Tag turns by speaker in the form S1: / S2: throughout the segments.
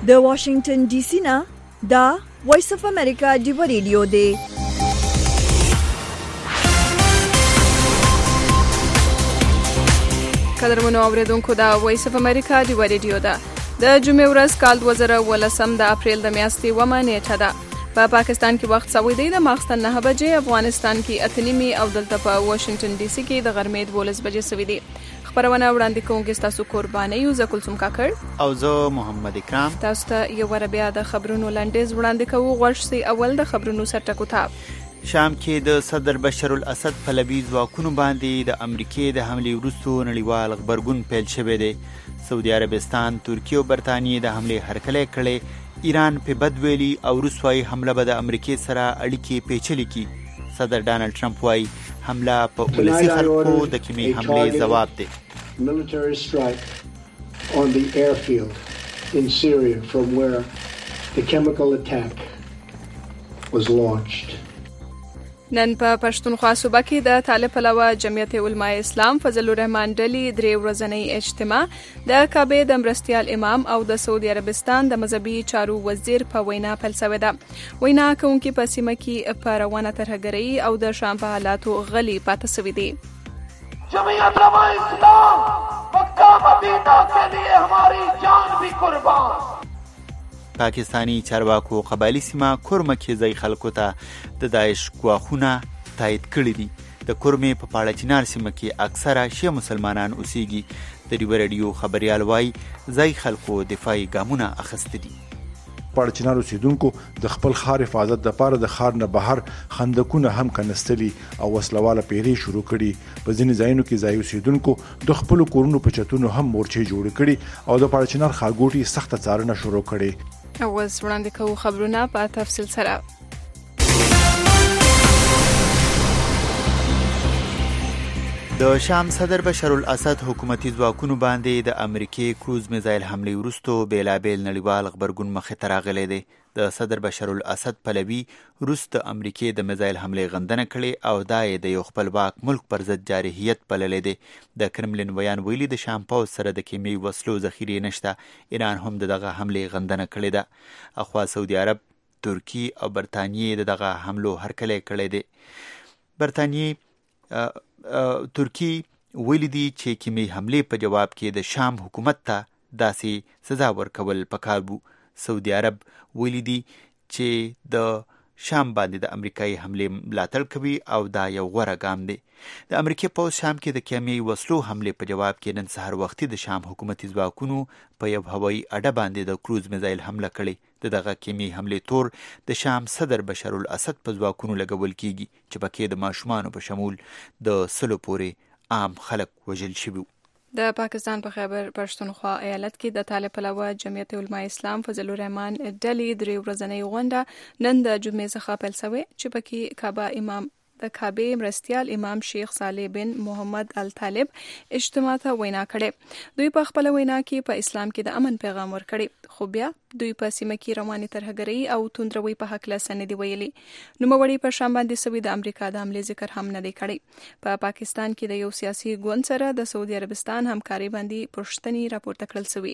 S1: د واشنگټن ډي سي نه دا وایس اف امریکا ډیو ریډیو دی.
S2: قدرمنو اوریدونکو دا وایس اف امریکا ډیو ریډیو ده. د جمعې ورځ کال 2018 د اپریل د میاشتې 1 نیټه ده. په پاکستان کې وخت سوي دی د ماخستن 9 بجې، افغانستان کې 8:30 او دلته په واشنگټن ډي سي کې د غرمې 12 بجې سوي دي. خبرونه وړاندې کوونکې تاسو قرباني یو زکلثوم کاکړ
S3: او زه محمد اکرام.
S2: تاسو ته یو ور بیا د خبرونو لنډیز وړاندې کوو. غوښتي اول د خبرونو سرټکو ته.
S3: شام کې د صدر بشر الاسد پلوي ځواکونو باندې د امریکای د حملې وروسته نړیوال غبرګون پیل شوی دی. سعودي عربستان، ترکیه او برتانیې د حملې هرکلی کړي. ایران په بد ویلي او روسوي حمله به د امریکای سره اړیکې پیچلې کړي. صدر ډانلډ ټرمپ وايي حمله په ولسي خلکو د کیمي حملې ځواب دی.
S4: Military strike on the airfield in Syria from where the chemical attack was launched.
S2: نن په پښتونخوا صوبه کې د طالب پلوه جمعیت علماء اسلام فضل الرحمن ډلې 3 ورځنی اجتماع د کعبه د مرستیال امام او د سعودي عربستان د مذهبي چارو وزیر په وینا پیل شوې ده. وینا کوونکي په سیمه کې په روانه ترهګرۍ او د شام په حالاتو غلي پاتې شوې دي.
S5: جمعیت علماء اسلام مکہ مدینہ کے لیے ہماری جان بھی قربان.
S3: پاکستانی چارواکو قبایلی سیمه کورمه کې ځای خلکو ته د داعش ګواښونه تایید کړي دي. د کورمې په پاړه چنار سیمه کې اکثره شیعه مسلمانان اوسېږي. د ډیو رادیو خبريال وایي ځای خلکو دفاعي ګامونه اخیستي دي.
S6: پاړه چنار اوسیدونکو د خپل ښار حفاظت لپاره د ښار نه بهر خندقونه هم کنستلي او وسلواله پیری شروع کړي. په ځینې ځایونو کې ځای اوسیدونکو د خپل کورونو په چتونو هم مورچې جوړ کړي او د پاړه چنار ښارګوټي سخت څارنه شروع کړي.
S2: اوس وړاندې کوو خبرونه په تفصیل سره.
S3: د شام صدر بشر الاسد حکومتي ځواکونو باندې د امریکای کروز میزایل حملې وروسته بیلابیل نړیوال غبرګون مخې ته راغلی دی. د صدر بشر الاسد پلوي روس د امریکای د میزایل حملې غندنه کړې او دا یې د یو خپلواک ملک پر ضد جارحیت بللی دی. د کرملین ویان ویلي د شام پوځ سره د کیمي وسلو ذخیرې نشته. ایران هم دغه حملې غندنه کړې ده. اخوا سعودي عرب، ترکیه او برتانیې دغه حملو هرکلی کړی دی. ترکی ویلي دي چې کیمي حملې په جواب کې د شام حکومت ته داسې سزا ورکول پکار وو. سعودي عرب ویلي دي چې د شام باندې د امریکایي حملې ملاتړ کوي او دا یو غوره ګام دی. د امریکای پوځ شام کې د کیمي وسلو حملې په جواب کې نن سهار وختي د شام حکومتي ځواکونو په یو هوایي اډه باندې د کروز میزایل حمله کړې. دغه کیمي حملې تور د شام صدر بشر الاسد په ځواکونو لګول کیږي چې پکې د ماشومانو په شمول د 100 پورې عام خلک وژل شوي.
S2: د پاکستان په خیبر پښتونخوا ایالت کې د طالب پلوه جمعیت علماء اسلام فضل الرحمن ډلې 3 ورځنی غونډه نن د جمعې څخه پیل شوې چې پکې د کعبه مرستیال امام شیخ صالح بن محمد الطالب اجتماع ته وینا کړې. دوی په خپل وینا کې په اسلام کې د امن پیغام ورکړي، خو بیا دوی په سیمه کې رواني ترهګرۍ او توندروي په حق لسنې دی ویلي. نوموړي په شام باندې سوي د امریکا د حملې ذکر هم نه دی کړی. په پاکستان کې د یو سیاسي ګوند سره د سعودي عربستان همکاري باندې پوښتنې راپورته کړل شوې.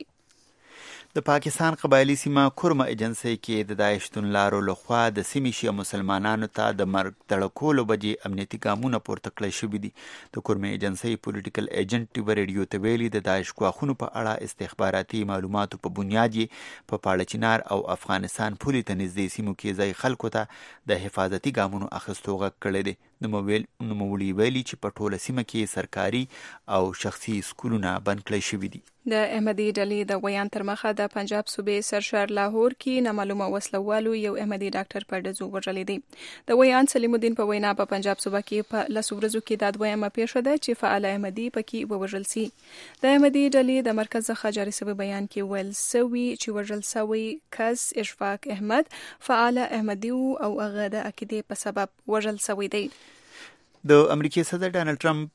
S3: د پاکستان قبایلی سیمه کورمه ایجنسی کې د داعش توندلارو لخوا د سیمې شیعه مسلمانانو ته د مرګ تړکولو بجې امنیتي ګامونه پورته کړی شوي دي. د کورمه ایجنسی پولیټیکل ایجنټ ټیو ریډیو ته ویلي د داعش ګواښونو په اړه استخباراتي معلوماتو په بنیاد یې په پاړه چنار او افغانستان پولې ته نږدې سیمو کې ځای خلکو ته د حفاظتي ګامونو اخیستو غږ کړی دی. نوموړي ویلي چې په ټوله سیمه کې سرکاري او شخصي سکولونه بند کړی شوي دي.
S2: د احمدي ډلې د ویان تر مخه د پنجاب صوبې سرشار لاهور کې نامعلومه وسلوالو یو احمدي ډاکټر په ډزو وژلی دی. د ویان سلیم الدین په وینا په پنجاب صوبه کې په 10 ورځو کې دا دویمه پیښه ده چې فعال احمدي پکې ووژل سي. د احمدي ډلې د مرکز څخه جاري شوی بیان کې ویل سوي چې وژل شوی کس اشفاق احمد فعال احمدي او هغه د عقیدې په سبب وژل شوی دی.
S3: د امریکای صدر ډانلډ ټرمپ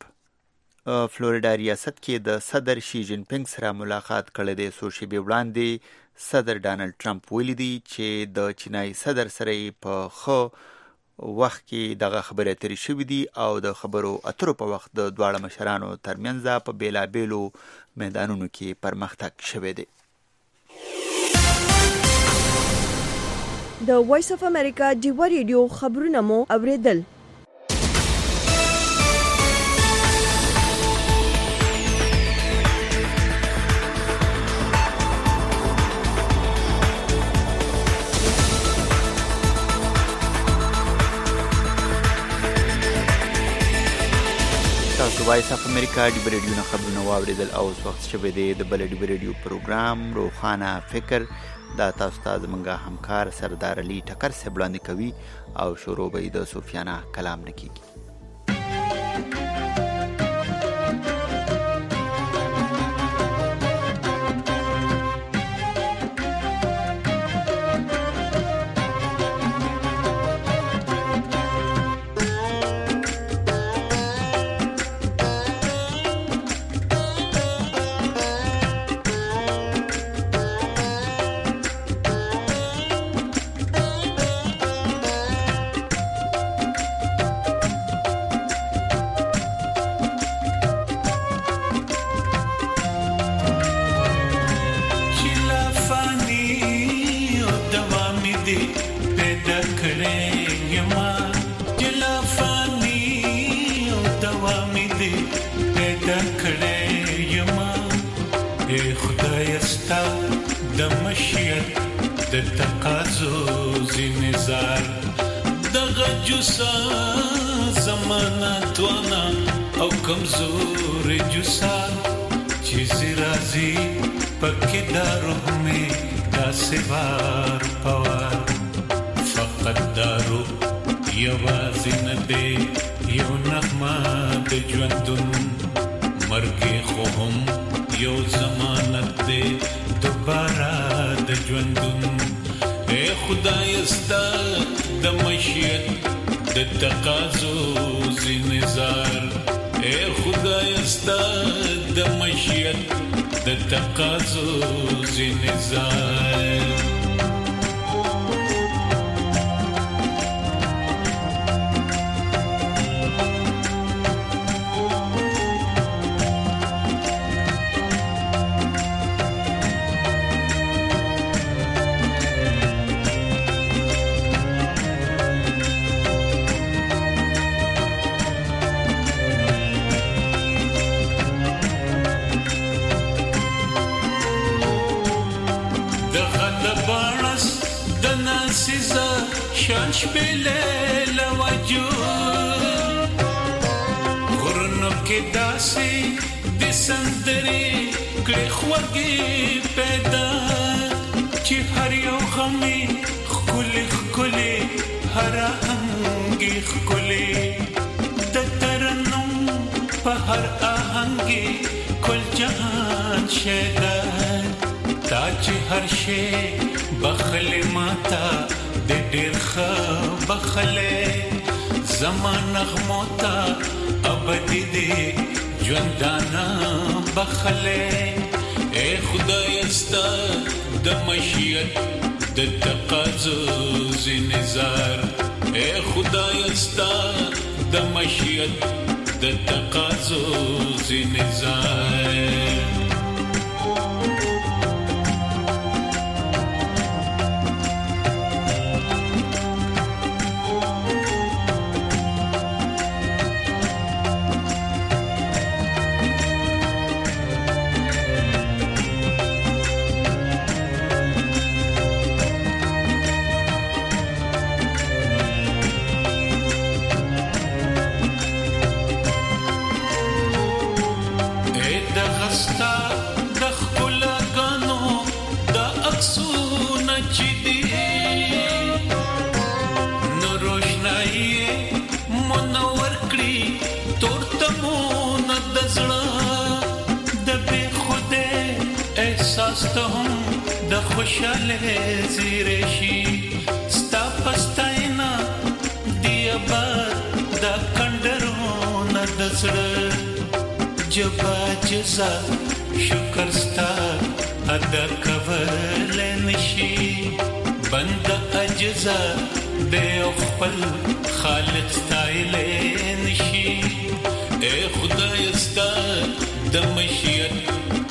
S3: فلوریډا ریاست کې د صدر شي جین پینګ سره ملاقات کړی دی. څو شېبې وړاندې صدر ډانلډ ټرمپ ویلي دی چې د چینایي صدر سره په ښه وخت کې دغه خبرې اترې شوې دي او د خبرو اترو په وخت د دواړه مشرانو ترمنځ په بیلابیلو میدانونو کې پرمختګ شوی دی.
S1: د وایس اف امریکا ډیوا ریډیو خبرونه مو اوریدل.
S3: وایس اف امریکا ډیوا ریډیو نه خبرونه واوریدل او اوس وخت شوی دی د بل ډیوا ریډیو پروګرام روخانه فکر دا تاسو ته زمونږ همکار سردار علي ټکر صاحب وړاندې کوي او شروع به د سفیانه کلام نه کیږي.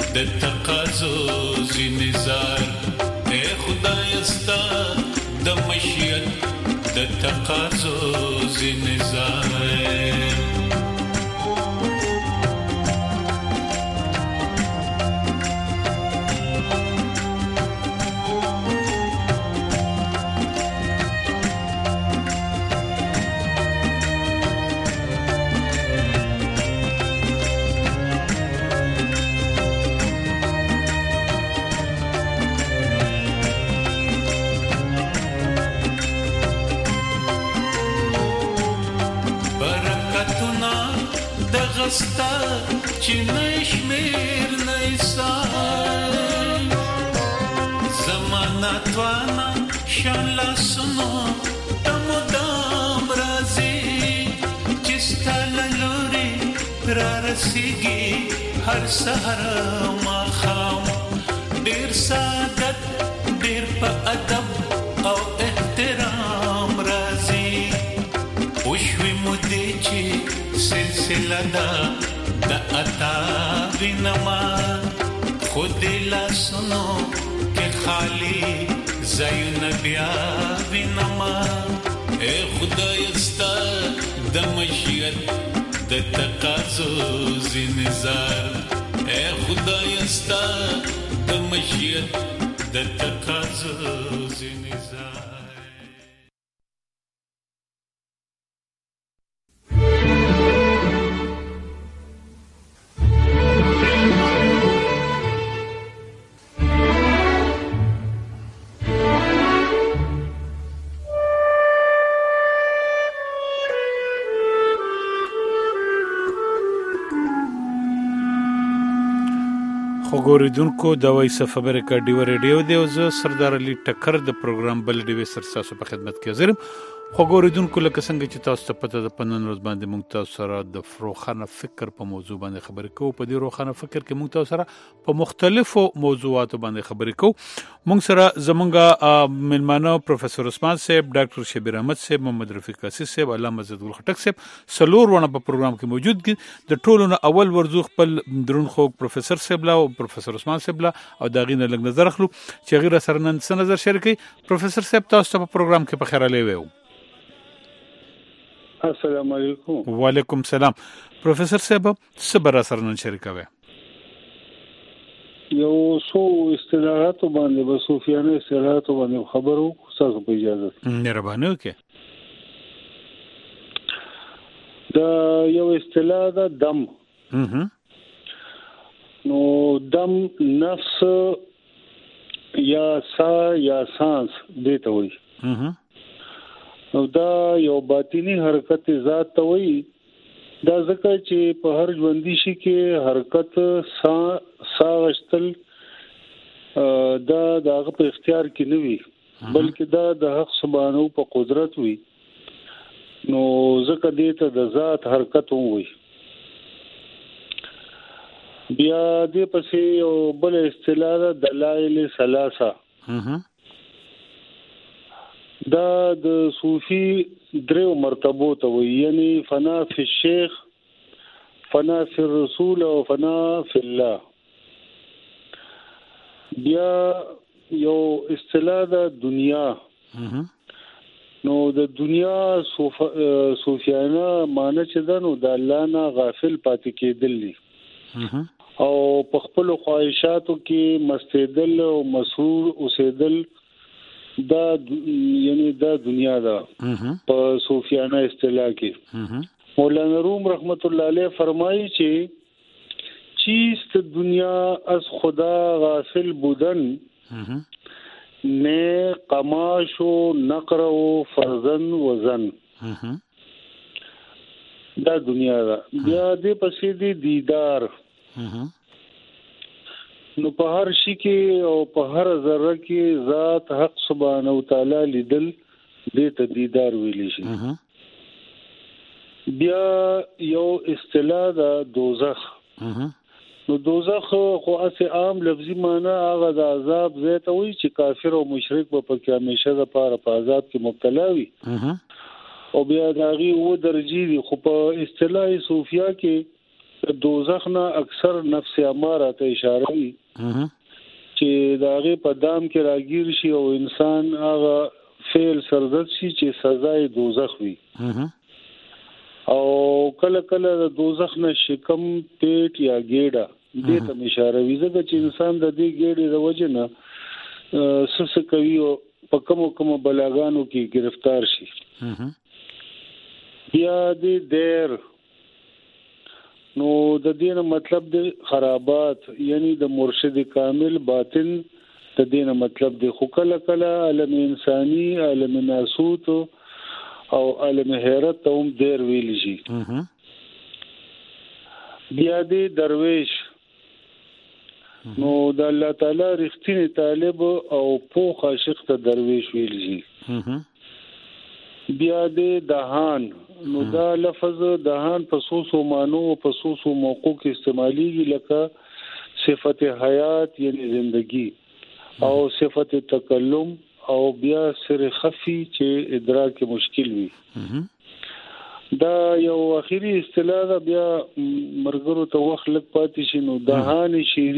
S7: د مشیت د تقاضو نظام ستا چې نشمیر نیسان زمانه توانا شان لاسونو تمدام رازی چې ستا للوري را رسیږي هر سحر ماښام ډېر سعادت ډېر په ادب او احترام رازی وشوي مودې چې سلسله دا د عطا بینما خود لاسونو کې خالی زایونه بیا بینما اے خدای استا د مشیت د تقاضو نظار اے خدای استا د مشیت د تقاضو نظار
S8: خوګوریدونکو د وایس اف امریکا ډیو ریډیو دی او زه سردار علي ټکر د پروګرام بل ډیو سرساسو په خدمت کې حاضر خوګوریدونکو لکه څنګه چې تاسو ته پته ده په نن ورځ باندې موږ تاسو سره د روښانه فکر په موضوع باندې خبرې کوو په دې روښانه فکر کې موږ تاسو سره په مختلفو موضوعاتو باندې خبرې کوو موږ سره زمونږ ملمانه پروفیسور عثمان صاحب ډاکټر شبیر احمد صاحب محمد رفیق قاسی صاحب علامه عزت ګل خټک صاحب سلور ونه په پروګرام کې موجود دي د ټولو نه اول ورزو خپل درون خو پروفیسور صاحب لا او پروفیسور عثمان صاحب لا او داغینه لګ نظر اخلو چې غیر سره نن څه نظر شریکي پروفیسور صاحب تاسو ته په پروګرام کې په خیر علي وو
S9: السلام علیکم
S8: وعلیکم السلام پروفیسور صاحب صبر سره نن شریکوي
S9: یو سو اصطلاحات باندې به صوفیانه اصطلاحات باندې خبرو تاسو په اجازه
S8: مهرباني وکړئ
S9: دا یو اصطلاح ده دم نو دم نفس یا سا یا سانس دیته وي نو دا یو باطینی حرکت ذات ته وي دا ځکه چې په هر ژوندي شي کې حرکت سا غشتل دا دغه په اختیار کې نه وي بلکې دا د حق سبحانه په قدرت وي نو ځکه دې ته د ذات حرکت وي بیا دې پسې یو بل اصطلاح ده دلایل ثلاثه دا د صوفي دریو مرتبو ته وي یعنی فنا فی الشیخ فنا فی الرسول او فنا فی الله بیا یو اصطلاح د دنیا نو د دنیا صوفیانه معنی چې ده نو د الله نه غافل پاتې کېدل دي او په خپل خواهشاتو کې مستدل او مسرور اوسېدل دا یعنی دا دنیا دا په صوفیانه اصطلاح کې مولانا روم رحمت الله علیه فرمایي چې چیست دنیا از خدا غافل بودن نه قماش و نقر و فرزن وزن دا دنیا دا بیا دې پسې دی دیدار نو په هر شي کې او په هر ذره کې ذات حق سبحانه و تعالی لیدل دې ته دیدار ویل شي بیا یو اصطلاح دا دوزخ نو دوزخ خو اسه عام لفظي معنی هغه د عذاب ځای ته وي چې کافر او مشرک به پکې همیشه د پاره په عذاب کې مبتلا وي او بیا داغي و درجی دي خو په اصطلاح صوفیا کې دوزخ نه اکثر نفس اماره ته اشاره وي چې داغه په دام کې راګیر شي او انسان هغه فعل سرزد شي چې سزا یې دوزخ وي او کله کله د دوزخ نه شکم پیټ یا ګیډه دې ته اشاره وي ځکه چې انسان د دې ګیډې د وجه نه سس کوي او په کومو بلاګانو کې گرفتار شي بیا دې دیر نو د دې مطلب د خرابات یعنی د مرشد کامل باطن د دې مطلب د خو کله علم انساني علم ناسوت او علم حیرت ته هم دیر ویل شي بیا دې درویش نو د الله تعالی رښتینی طالب او پوخ عاشق ته درویش ویل شي بیا دې دهان نو دا لفظ دهان په سوسو مانو او په سوسو موقع کې استعماليږي لکه صفت حیات یعنی زندگی او صفت تکلم او بیا سر خفي چې ادراک مشکل وي دا یو اخیری اصطلاح ده بیا مرګرو ته وخت لګ پاتې شي نو دهان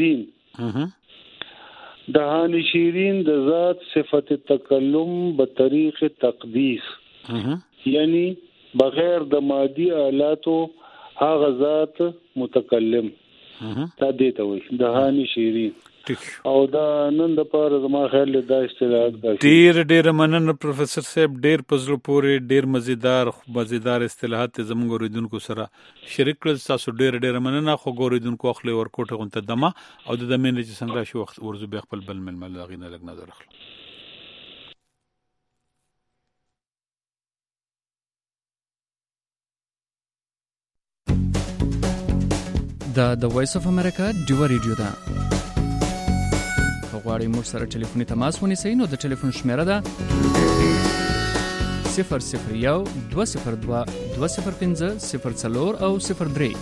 S9: شیرین د ذات صفت تکلم به طریق تقدیس یعنی بغیر د مادي آلاتو هغه ذات متکلم تا دیته وي دهان شیرین او دا نن د پاره زما خیال دا اصطلاحات
S8: ډیر مننه پروفیسور صاحب ډیر پزلو پورې ډیر مزیدار اصطلاحات زموږ اوریدونکو سره شریک کړل تاسو ډیر مننه خو اوریدونکو اخلي ورکوټه غونته دمه او د دمن چې څنګه شو وخت ورزو به خپل بل مل غینه لګ نظر اخلو
S10: د وایس اف امریکا ډیو ریډیو دا غواړئ موږ سره ټلیفوني تماس ونیسئ نو د ټلیفون شمیره ده 001 202 205 04 او 03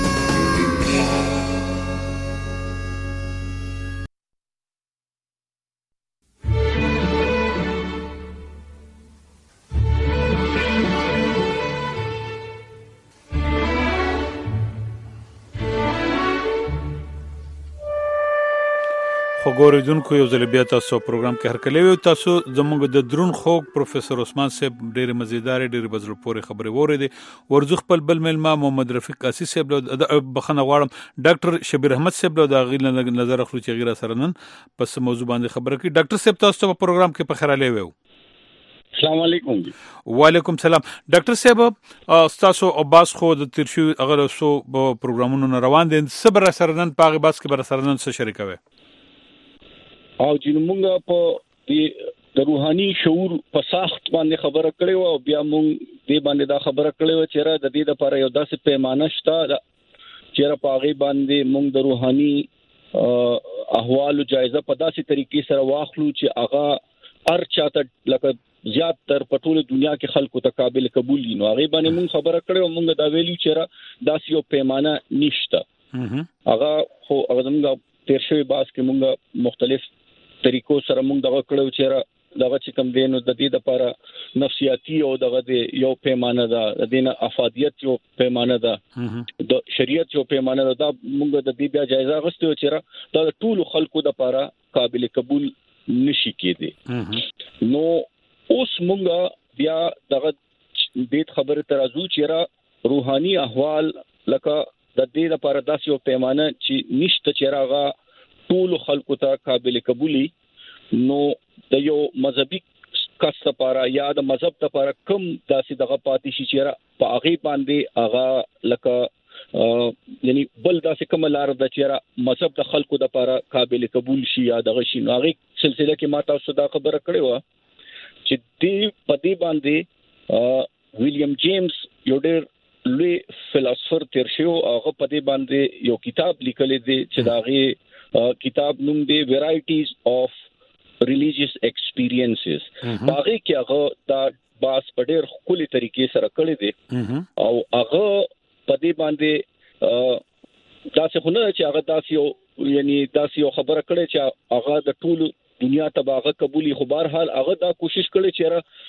S8: خبرېدونکو یو ځل بیا تاسو پروګرام کې هرکلی وي تاسو زموږ د درون خوږ پروفیسور عثمان صاحب ډېر مزیدار ډېر بزړه پورې خبرې وریدي ورزو خپل بل ملما محمد رفیق قاسی صاحب بخنه غواړم ډاکټر شبیر احمد صاحب له غیل نظر اخلو چې غیر سره نن پس موضوع باندې خبره کوي ډاکټر صاحب تاسو په پروګرام کې په خیراله وو
S11: السلام علیکم
S8: وعلیکم سلام ډاکټر صاحب تاسو عباس خو د ترشو اگر سو پروګرامونو روان دي صبر سره نن پاغه باس کې بر سره نن څه شریکوي
S11: او چې موږ په د روحاني شعور په ساخت باندې خبره کړې و او بیا موږ دې باندې دا خبره کړې و چې را د دې لپاره یو داسې پیمانه شته چې را پاغي باندې موږ د روحاني احوالو جایزه په داسې طریقې سره واخلو چې هغه هر چاته لکه زیات تر په ټوله دنیا کې خلکو ته قابل قبول دي نو هغه باندې موږ خبره کړې و موږ دا ویلو چې را داسې یو پیمانه نشته هغه خو هغه موږ تیر شوی باس کې موږ مختلف طریقو سره موږ دغه کړو چې دغه چې کوم دینو د دې لپاره نفسیاتی او دغه یو پیمانه ده د دین افادیت یو پیمانه ده د شریعت یو پیمانه ده دا موږ د دې بیا جایزه غوښتو چې دا ټول خلکو لپاره قابل قبول نشي کېدی نو اوس موږ بیا دغه دې خبره ترازو چې روحاني احوال لکه د دې لپاره داسې یو پیمانه چې نشته چې راغه ټول خلکو ته قابل قبولي نو د یو مذهبي کس لپاره یا د مذهب لپاره کم داسې دغه پاتې شي چې په هغه باندې هغه لکه یعنی بل داسې کوم لار د چیرې مذهب د خلکو لپاره قابل قبول شي یا دغه شي نو هغه سلسله کې ما تاسو دا خبره کړې و چې دې په دې باندې ویلیام جیمز یو ډېر لوی فلسفر تیر شو هغه په دې باندې یو کتاب لیکلی دی چې داغه کتاب نوم دی Varieties of Religious Experiences هغه کې هغه دا باس په ډېر خولي طریقې سره کړی دی او هغه په دې باندې داسې خونه چې هغه داسې یعنی داسې خبره کړي چې هغه د ټول دنیا ته باغه قبولي خو بهر حال هغه دا کوشش کړي چې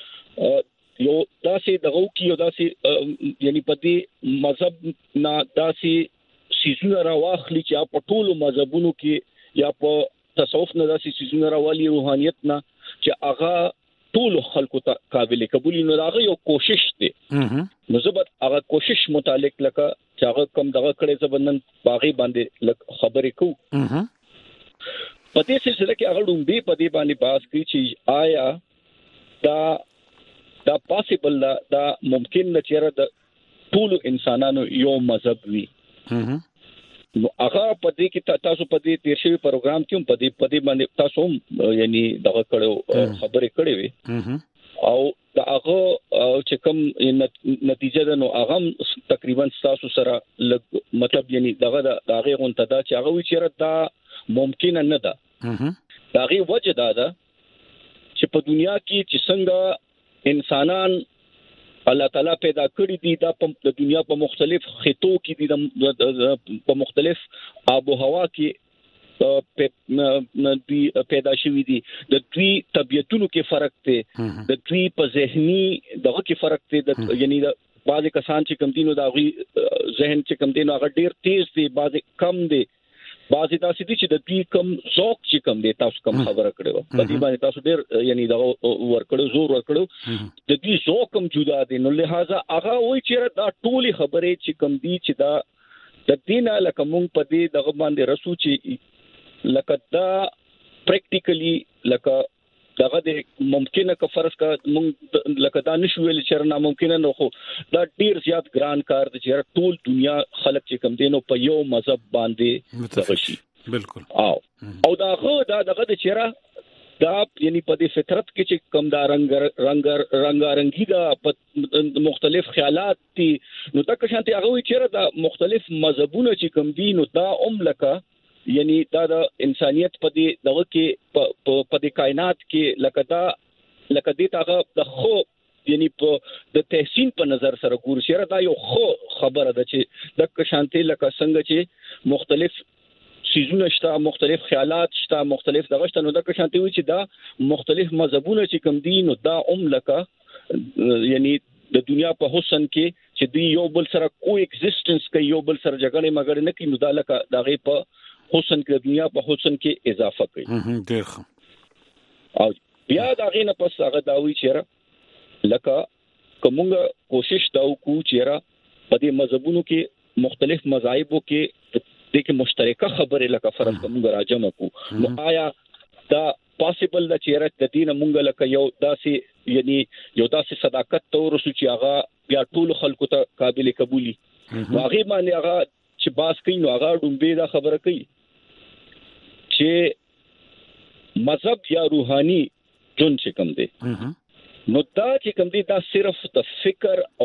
S11: یو داسې دغه کې یو داسې یعنی په دې مذهب نه داسې سيزونه راواخلي چې په ټولو مذهبونو کې یا په تصوف نه داسې سيزونه راوالي روحانيت نه چې هغه ټول خلکو ته قابل قبول نو داغه یو کوشش دی نو زبر هغه کوشش متعلق لکه چې هغه کم دغه کړي زبنن باغی باندې خبرې کو په دې سلسله کې هغه دوی په دې باندې باس کوي چې آیا دا پاسیبل دا ممکن نه چیرې د ټول انسانانو یو مذهب وي نو هغه په دې کې تاسو په دې تیر شوی پروګرام کې په دې باندې تاسو یعنی دغه کړو خبرې کړې وي او دا هغه چې کوم نتیجه ده نو هغه تقریبا تاسو سره مطلب یعنی دغه هغه غونټه دا چې هغه وی چیرې دا ممکن نه ده دا غي وجه دا ده چې په دنیا کې چې څنګه انسانان الله تعالی پیدا کړی دي دا د دنیا په مختلف خطو کې دي په مختلف آب و هوا کې پیدا شوی دي د دوی طبيعتونو کې فرق دی د دوی په ذهني دغه کې فرق دی یعنی د بعض کسان چې کم دي نو دا غي ذهن چې کم دي نو هغه ډیر تیز دي بعض کم دي بعضی تاسو دي چې د دې کم ذوق چې کم دي تاسو کم خبره کړو په دې باندې تاسو ډېر یعنی دا ورکړو زور ورکړو د دې ذوق کم جدا دي نو لہذا هغه وایي چې دا ټولي خبرې چې کم دي چې دا د دینه لکه مونږ په دې دغه باندې رسو چې لکه دا پریکټیکلی لکه دغه د ممکنه که فرض کا مونږ لکه دا نشو ویل چې ناممکنه نو خو دا ډیر زیات ګران کار دی چې ټول دنیا خلک چې کم دینو په یو مذهب باندې تغشي
S8: بالکل
S11: او دغه د چیرې دا یعنی په دې فطرت کې چې کم دا رنگارنګي دا مختلف خیالات دي نو دا که شانتي هغه چیرې دا مختلف مذهبونه چې کم دي نو دا لکه یعنی دا د انسانيت په دې دغه کې په دې کائنات کې لکه دې تاغه د خو یعنی په د تحسین په نظر سره ګور شي دا یو خو خبره ده چې د شانتي لکه څنګه چې مختلف سيزونه شته مختلف خیالات شته مختلف دغه شته نو د شانتي وي چې دا مختلف مذهبونه چې کوم دي نو دا لکه یعنی د دنیا په حسن کې چې دی یو بل سره کو ایگزیسټنس کوي یو بل سره جګړه مګړه نه کوي نو دا لکه دغه په حسن کې دنیا په حسن کې اضافه کوي
S8: ډېر
S11: او بیا دا غینه پس هغه داوي چیرې لکه کومه کوشش دا وکړو چیرې په دې مذهبونو کې مختلف مذاهبو کې د کې مشترکه خبره لکه فرض کوم راجم کو نو آیا دا پاسیبل دا چیرې د دین مونږ لکه یو داسې یعنی یو داسې صداقت تور سو چې هغه بیا ټول خلکو ته قابل قبولي واغې باندې هغه چې باس کوي نو هغه ډومبه دا خبره کوي چې مذهب یا روحاني جون چې کوم دی نو دا چې کوم دی دا صرف د فکر او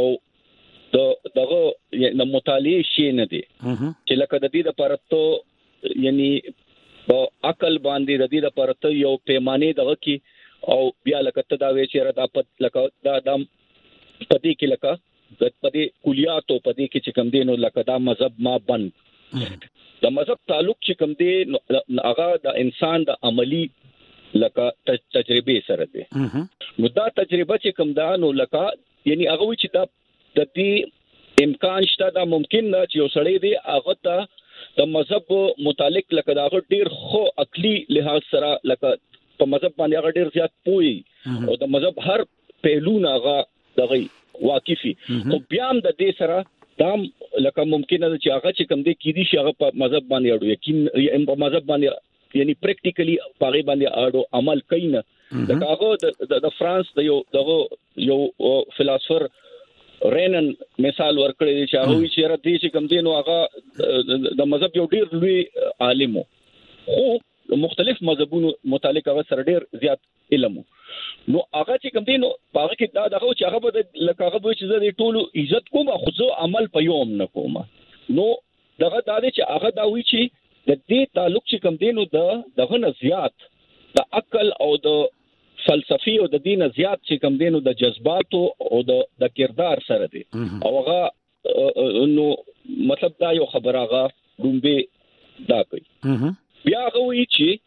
S11: دغه د مطالعه شي نه دی چې لکه د دې لپاره ته یعنی په عقل باندې د دې لپاره ته یو پیمانه دغه کې او بیا لکه ته دا وی چې دا پد لکه دا د پدې کې لکه د پدې کلیاتو پدې کې چې کوم دی نو لکه دا مذهب ما بند د مذهب تعلق چې کوم دی هغه د انسان د عملی لکه تجربه سره دی نو دا تجربه چې کوم دا نو لکه یعنی هغه چې دا د دې امکان شته دا ممکن نه چې وسړی دی هغه ته د مذهب متعلق لکه دا ډیر خو عقلی لحاظ سره لکه په مذهب باندې هغه ډیر زیات پوي او د مذهب هر پهلو نه هغه دغه واقفي او بیا هم د دې سره دام لکه ممکن ده چې هغه چې کوم دی کې دي چې هغه په مذهب باندې اړو یقین په مذهب باندې یعنی پریکټیکلی پاره باندې اړو عمل کوي نه دا هغه د فرانس د یو فلسفر رینن مثال ورکړی چې هغه چې را دي چې کوم دی نو هغه د مذهب یو ډیر لوی عالم خو مختلف مذهبونو متعلق هغه سره ډیر زیات علم نو هغه چې کوم دی نو هغه کې دا دغه چې هغه به لکه هغه چې زه د ټولو عزت کوم خو زه عمل په یوم نه کوم نو دغه دا دی چې هغه دا وی چې د دې تعلق چې کوم دی نو دغه نه زیات د عقل او د فلسفي او د دین زیات چې کوم دی نو د جذباتو او د کردار سره دی او هغه نو مطلب دا یو خبره هغه دومبه دا کوي بیا هغه وی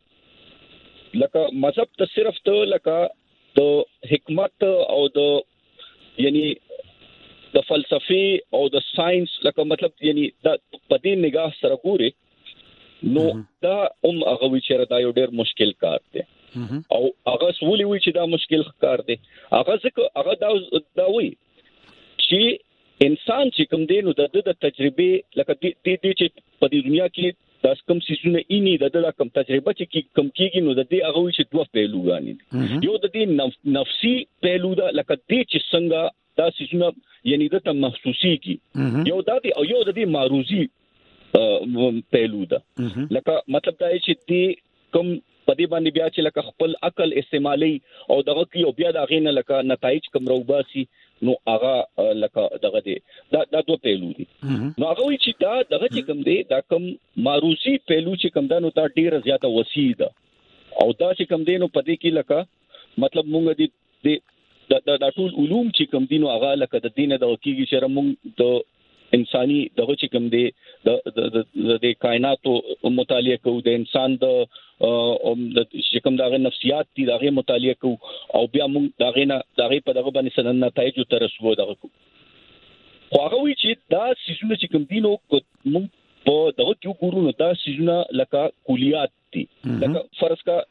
S11: چې لکه مذهب ته صرف ته لکه د حکمت او د یعنی د فلسفي او د ساينس لکه مطلب یعنی د پدې نگاه سره ګوري نو دا هغه وی چې دا یو ډېر مشکل کار دی او هغه سولي وی چې دا مشکل ښکار دی هغه دا وی چې انسان چې کوم دی نو د تجربه لکه دې چې په دنیا کې دا کوم سيزونه اني د کوم تجربه چې کوم کېږي نو د دې هغه وی چې دوه پهلوګان دي یو د دې نفسي پهلو دا لکه دې چې څنګه دا سيزونه یعنی د ته محسوسي کی یو د دې او یو د دې معروضي پهلو دا لکه مطلب دا چې دې کوم په دې باندې بیا چې لکه خپل عقل استعمالي او دغه کې او بیا دا غینه لکه نتایج کوم روباسي نو هغه لکه دغه دی دا دوه پهلو دي نو هغه وی چې دا دغه چې کوم دی دا کوم معروضي پهلو چې کوم دا نو دا ډیره زیاته وسیع ده او دا چې کوم دی نو په دې کې لکه مطلب مونږ دې دا ټول علوم چې کوم دي نو هغه لکه د دینه د حقیقي شرم مونږ د انساني دغه چې کوم دی د کائناتو مطالعه کوو د انسان د چې کوم دغه نفسیات دي دغه مطالعه کوو او بیا موږ دغه په دغه باندې سنن نتایج تر رسو دغه کوو خو هغه وی چې دا سيزونه چې کوم دي نو موږ په دغه کې ګورو نو دا سيزونه لکه کلیات دي لکه فرض کا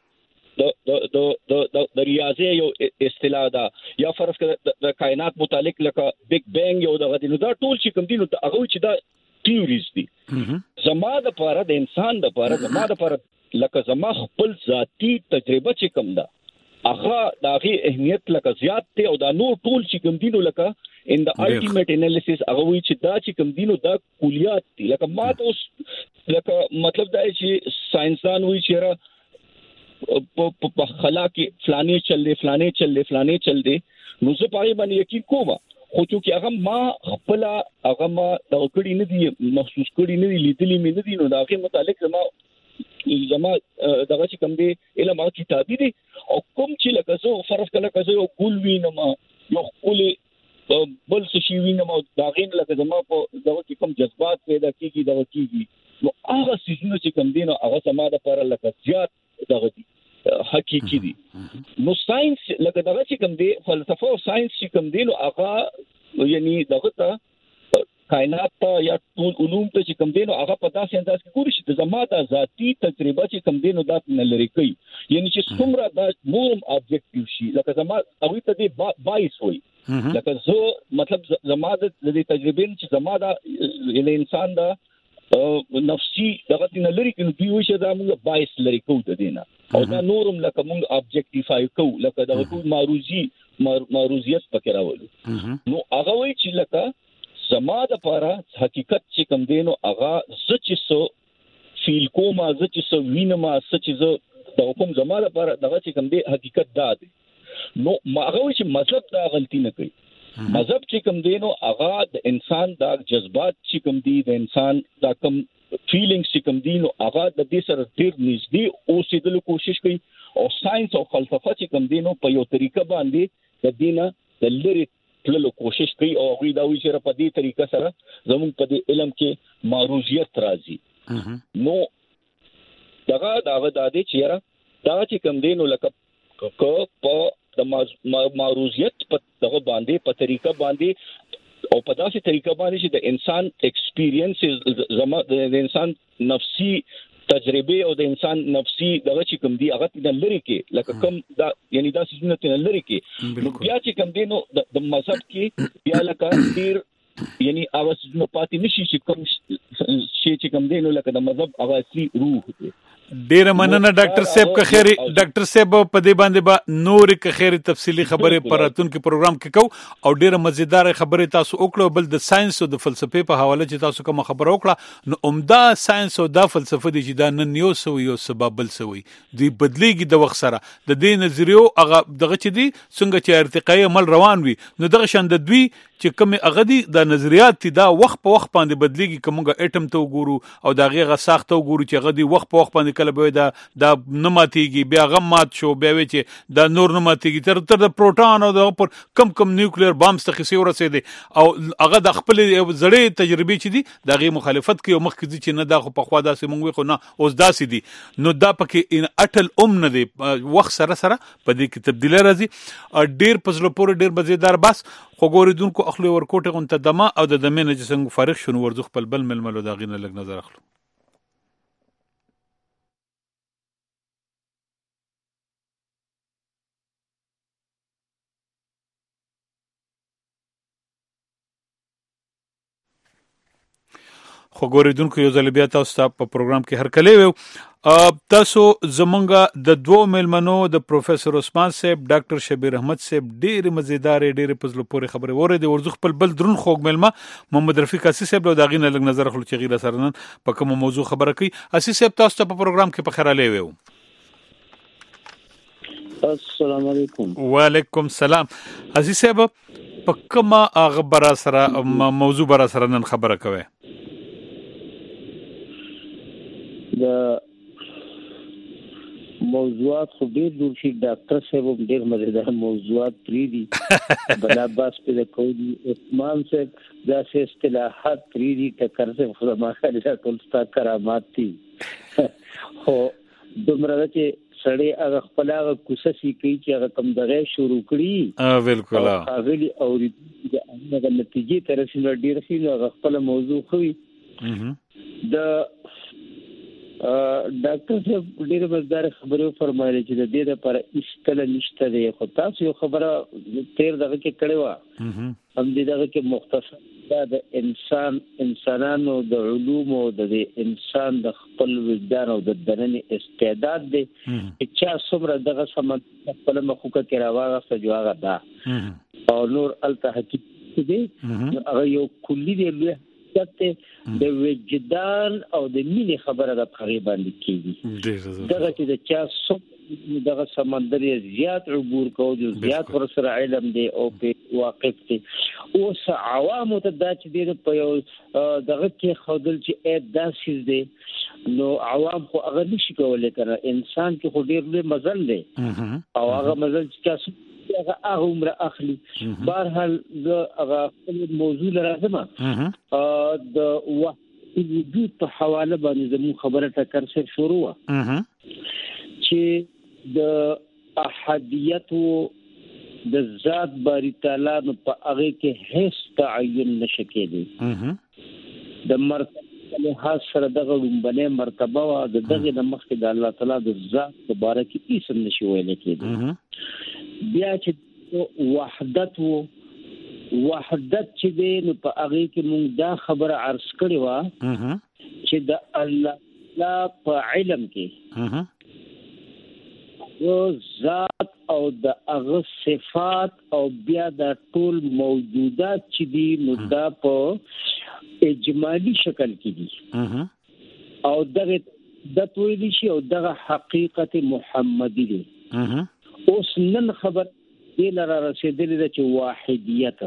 S11: د ریاضي یو اصطلاح ده یا فرض کړه د کائنات متعلق لکه بیگ بینګ یو دغه دي نو دا ټول چې کوم دي نو هغه چې دا تیوریز دي زما د پاره د انسان د پاره زما د پاره لکه زما خپل ذاتی تجربه چې کوم ده هغه دغه اهمیت لکه زیات ته او دا نور ټول چې کوم دي نو لکه in the ultimate analysis هغه وی چې دا چې کوم دي نو دا کلیات دي لکه ما ته اوس لکه مطلب دا چې ساينسدان وی چې په خلا کې فلانه چل دی نو زه پای باندې یقین کوم خو چې هغه ما خپل هغه ما د کړي نه دي محسوس کړي نه دي لیدلې مې نه دي نو دا هغه متعلق زما دغه چې کوم دی علم او کتابي دي او کوم چې لکه زه فرض کله کزه یو ګول وینم یو خپل بل څه شي وینم او دا غین لکه زما په دغه کې کوم جذبات پیدا کیږي نو هغه سيزونه چې کوم دي نو هغه سما د پر لکه زیات دغه دي حقيقي دي نو ساينس لکه دغه چې کوم دي فلسفه او ساينس چې کوم دي نو هغه یعنی دغه ته کائنات ته یا ټول علوم ته چې کوم دي نو هغه په تاسو انداز کې ګوري چې زما د ذاتی تجربه چې کوم دي نو دا نه لري کوي یعنی چې څومره دا مورم ابجیکټیو شي لکه زما هغه ته دی 22 وي لکه زه مطلب زما د تجربې چې زما د انسان دا نفسي دغه نه لري کې نو دی وي چې دا موږ 22 لري کوو د دینه او دا نورم لکه موږ ابجیکټیفای کوو لکه دا ټول معروضیت پکې راولو نو هغه وی چې لکه زما د پاره حقیقت چې کوم دی نو هغه چې سو فیل کوم چې سو وینم چې زه د حکم زما د پاره دغه چې کوم دی حقیقت دا دی نو هغه وی چې مذهب دا غلطي نه کوي مذهب چې کوم دی نو هغه د انسان د جذبات چې کوم دی د انسان دا کوم فیلینګز چې کوم دي نو هغه د دې سره ډیر نږدې اوسېدلو کوشش کوي او ساينس او فلسفه چې کوم دي نو په یو طریقه باندې د دینه د لری تللو کوشش کوي او هغه دا وی چې په دې طریقه سره زموږ په دې علم کې معروضیت راځي نو دغه د دې چیرې دا چې کوم دي نو لکه په د معروضیت په دغه باندې په طریقه باندې او په داسې طریقه باندې چې د انسان ایکسپیرینس زما د انسان نفسي تجربه او د انسان نفسي دغه چې کوم دی هغه د لری کې لکه کوم دا یعنی دا سيزونه د لری کې نو بیا چې کوم دی نو د مذهب کې بیا لکه ډیر یعنی هغه سيزونه پاتې نشي چې کوم شي چې کوم دی نو لکه د مذهب هغه اصلي روح دی
S8: ډیره مننه ډاکټر صاحب که خیری ډاکټر صاحب په دې باندې با نور که خیری تفصیلی خبره پراتون کې پروګرام کې کو او ډیره مزیدار خبره تاسو وکړو بل د ساينس او د فلسفې په حواله چې تاسو کوم خبره وکړه نو عمده ساينس او د فلسفه د چې دا نن یو سبب بل سوی دی بدلیږي د وخت سره د دې نظریو هغه دغه چې دی څنګه چې ارتقای عمل روان وي نو دغه شان د دوی چې کوم هغه دي د نظریات دا وخت په وخت باندې بدلیږي کومه اټم ته وګورو او دا غیغه ساخته وګورو چې هغه دی وخت په وخت باندې کله به دا نه ماتيږي بیا غم مات شو بیا وی چې دا نور نه ماتيږي تر د پروټون او د پر کم نیوکلیر بامز ته خسي ورسېدي او هغه د خپل زړې تجربه چې دي دا غي مخالفت کوي او مخ کې چې نه دا خو په خوا داسې مونږ خو نه اوس داسې دي نو دا پکې ان اټل نه دي وخت سره په دې کې تبدیلی راځي ډیر پزلو پور ډیر مزیدار بس خو ګوریدونکو اخلي ورکوټه غون ته دمه او د دمه نه چې څنګه فارغ شون ورزخ خپل بل ململو دا غینه لګ نظر اخلو خو ګوریدونکو یو ځل بیا تاسو ته په پروګرام کې هرکلی وو. تاسو زمونږ د دوه مېلمنو د پروفیسور عثمان صاحب ډاکټر شبیر احمد صاحب ډېرې مزیدارې ډېرې په زړه پورې خبرې واورېدې. ورځو خپل بل درون خوږ مېلمه محمد رفیق اسي صاحب له دغې نه لږ نظر اخلو چې غیره سره نن په کومه موضوع خبره کوي. اسي صاحب تاسو ته په پروګرام کې په خیر راغلی وو.
S12: السلام علیکم.
S8: وعلیکم السلام. اسي صاحب په کومه خبره سره موضوع برا سره نن خبره کوي؟
S12: د موضوعات خو ډېر دور شي. ډاکټر صاحب هم ډېر مزیدار موضوعات پرې دي. بلا باس په کوي عثمان صاحب داسې اصطلاحات پرې دي ټکر صاحب خو ما خالي ټول ستا کرامات دي. خو دومره چې سړی هغه خپل هغه کوشش کوي چې هغه کم دغه شروع کړي.
S8: بالکل
S12: هغه او د نتیجې تر څو ډېر شي هغه خپل موضوع کوي. د ډاکټر صاحب ډېر مزدار خبرې فرمایلې چې د دې لپاره استل نشته دی. خو تاسو یو خبره تیر دغه کې کړې و هم دې دغه کې مختصر د انسانانو د علوم او د انسان د خپل وجدان او د دننه استعداد دی چې چا څومره دغه سم خپل مخوکه کې راوغه سجواغه دا او نور التحقیق دی هغه یو کلی دی د وجدان او د مینې خبره د پخې باندې کیږي. دغه چې د چا دغه سمندر زیات عبور کوي زیات ور سره علم دی او په واقف دی. اوس عوامو ته دا چې دی په یو دغه کې خودل چې داسې دی نو عوام خو هغه نشي کولای کنه. انسان کې خو ډېر لوی مزل دی او هغه مزل چې تاسو هغه عمر اخلي. بهرحال د هغه موضوع لازمه د وجود په حواله باندې زموږ خبره ټکر سره شروع چې د احدیت د ذات باری تعالی په هغه کې هیڅ تعین نشي کېدی. د مرتبه له سره دغه لومبنه مرتبه او دغه د مخکې د الله تعالی د ذات مبارک هیڅ نشي ویل کېدی. بیا چې وحدت چې دی نو په هغه کې موږ دا خبره عرض کړې و چې د الله په علم کې یو ذات او د هغه صفات او بیا د ټول موجودات چې دي نو دا په اجمالی شکل کې دي او دغه د تویل شي او دغه حقیقت محمدي دي. اوس نن خبر دې لاره رسیدلې ده چې واحدیت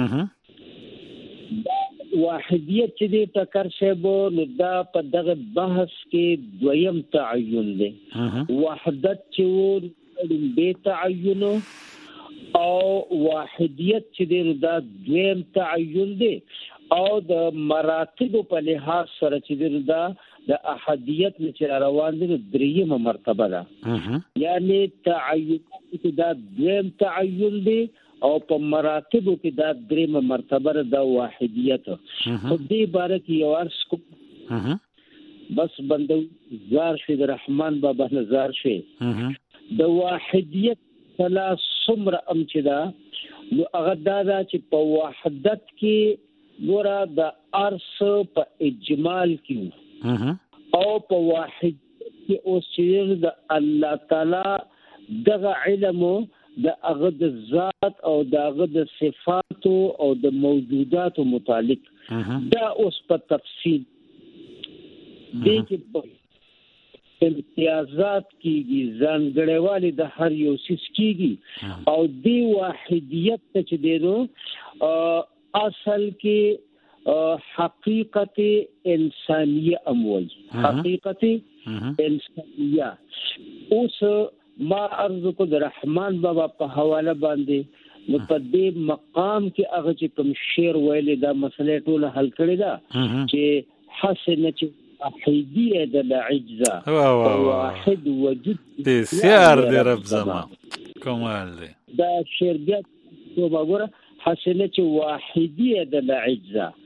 S12: چې دې ټکر صاحب نو دا په دغه بحث کې دویم تعین دی. وحدت چې به تعین او واحدیت چې دې دا دویم تعین دی او د مراتب په لحاظ سره چې دا د احدیت چې روان دي دریمه مرتبه ده. یعنی تعین کې دا دویم تعین دی او په مراتب کې دا دریمه مرتبه ده واحدیت. خو دې باره کې یو عرض کوم بس بندو زار شي د رحمان بابا نظر شي د واحدیت ثلاث سمر ام چې دا نو هغه دا چې په وحدت کې ګوره د ارس په اجمال کې او په واحد کې اوس چې د الله تعالی دغه علم د هغه د ذات او د هغه د صفات او د موجودات متعلق دا اوس په تفصیل دې کې امتیازات کیږي ځانګړیوالی د هر یو سیس کیږي او دی واحدیت ته چې دیرو اصل کې حقیقت انسانیه اموي حقیقت انسانیه. اوس ما عرض کو د رحمان بابا په حواله باندې نو په دې مقام کې هغه چې کوم شعر ویل دا مسله ټول حل کړی دا چې حسنه چې احیدیه د العجزه واحد وجود
S8: دې سیار دې رب زما کمال دی
S12: دا شعر بیا تو وګوره حسنه چې واحدیه د العجزه